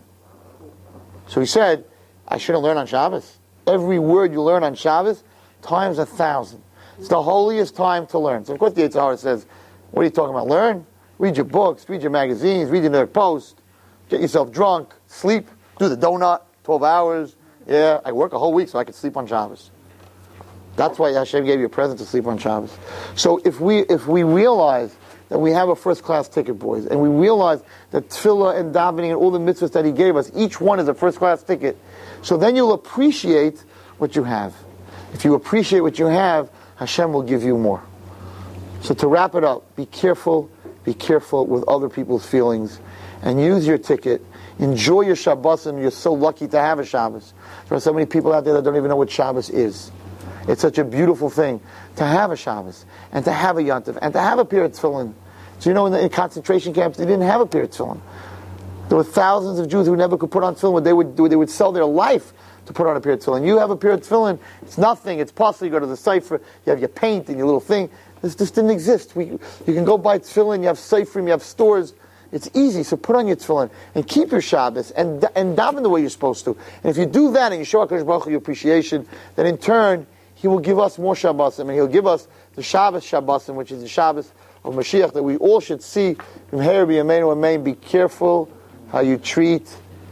[SPEAKER 1] So he said, I shouldn't learn on Shabbos. Every word you learn on Shabbos times a thousand. It's the holiest time to learn. So of course the Yetzer Hara says, what are you talking about? Learn? Read your books, read your magazines, read your New York Post, get yourself drunk, sleep, do the donut, twelve hours. Yeah, I work a whole week so I can sleep on Shabbos. That's why Hashem gave you a present to sleep on Shabbos. So if we if we realize that we have a first-class ticket, boys, and we realize that tefillah and davening and all the mitzvahs that He gave us, each one is a first-class ticket, so then you'll appreciate what you have. If you appreciate what you have, Hashem will give you more. So to wrap it up, be careful, be careful with other people's feelings, and use your ticket. Enjoy your Shabbos, and you're so lucky to have a Shabbos. There are so many people out there that don't even know what Shabbos is. It's such a beautiful thing to have a Shabbos, and to have a Yontif, and to have a period tefillin. So you know, in the in concentration camps, they didn't have a period tefillin. There were thousands of Jews who never could put on tefillin. They would do, they would sell their life to put on a period tefillin. You have a period tefillin, it's nothing. It's possible. You go to the cipher, you have your paint and your little thing. This just didn't exist. We, you can go buy tefillin. You have seifrim, you have stores. It's easy. So put on your tefillin and keep your Shabbos and and daven the way you're supposed to. And if you do that and you show HaKadosh Baruch Hu your appreciation, then in turn He will give us more Shabbosim, and He'll give us the Shabbos Shabbosim, which is the Shabbos of Mashiach that we all should see. From here, be Amen, Amen. Be careful how you treat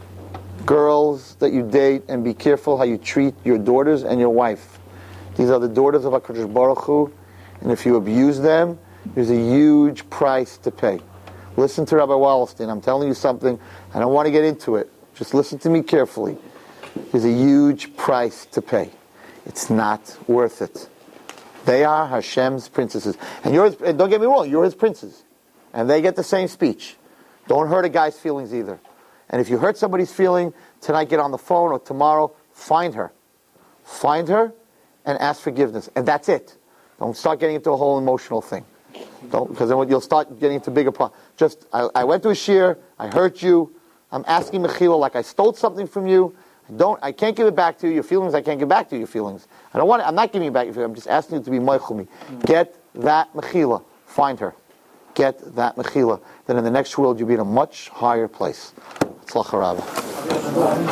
[SPEAKER 1] girls that you date, and be careful how you treat your daughters and your wife. These are the daughters of HaKadosh Baruch Hu, and if you abuse them, there's a huge price to pay. Listen to Rabbi Wallerstein. I'm telling you something. I don't want to get into it. Just listen to me carefully. There's a huge price to pay. It's not worth it. They are Hashem's princesses. And you're his, and don't get me wrong, you're His princes. And they get the same speech. Don't hurt a guy's feelings either. And if you hurt somebody's feeling, tonight get on the phone, or tomorrow, find her. Find her and ask forgiveness. And that's it. Don't start getting into a whole emotional thing. Don't, because then you'll start getting into bigger problems. Just, I, I went to a shir, I hurt you, I'm asking mechila like I stole something from you. I don't. I can't give it back to you. Your feelings. I can't give back to you. Your feelings. I don't want. It, I'm not giving you back your feelings. I'm just asking you to be moichel me. Get that mechila. Find her. Get that mechila. Then in the next world you'll be in a much higher place. Tzlach harava.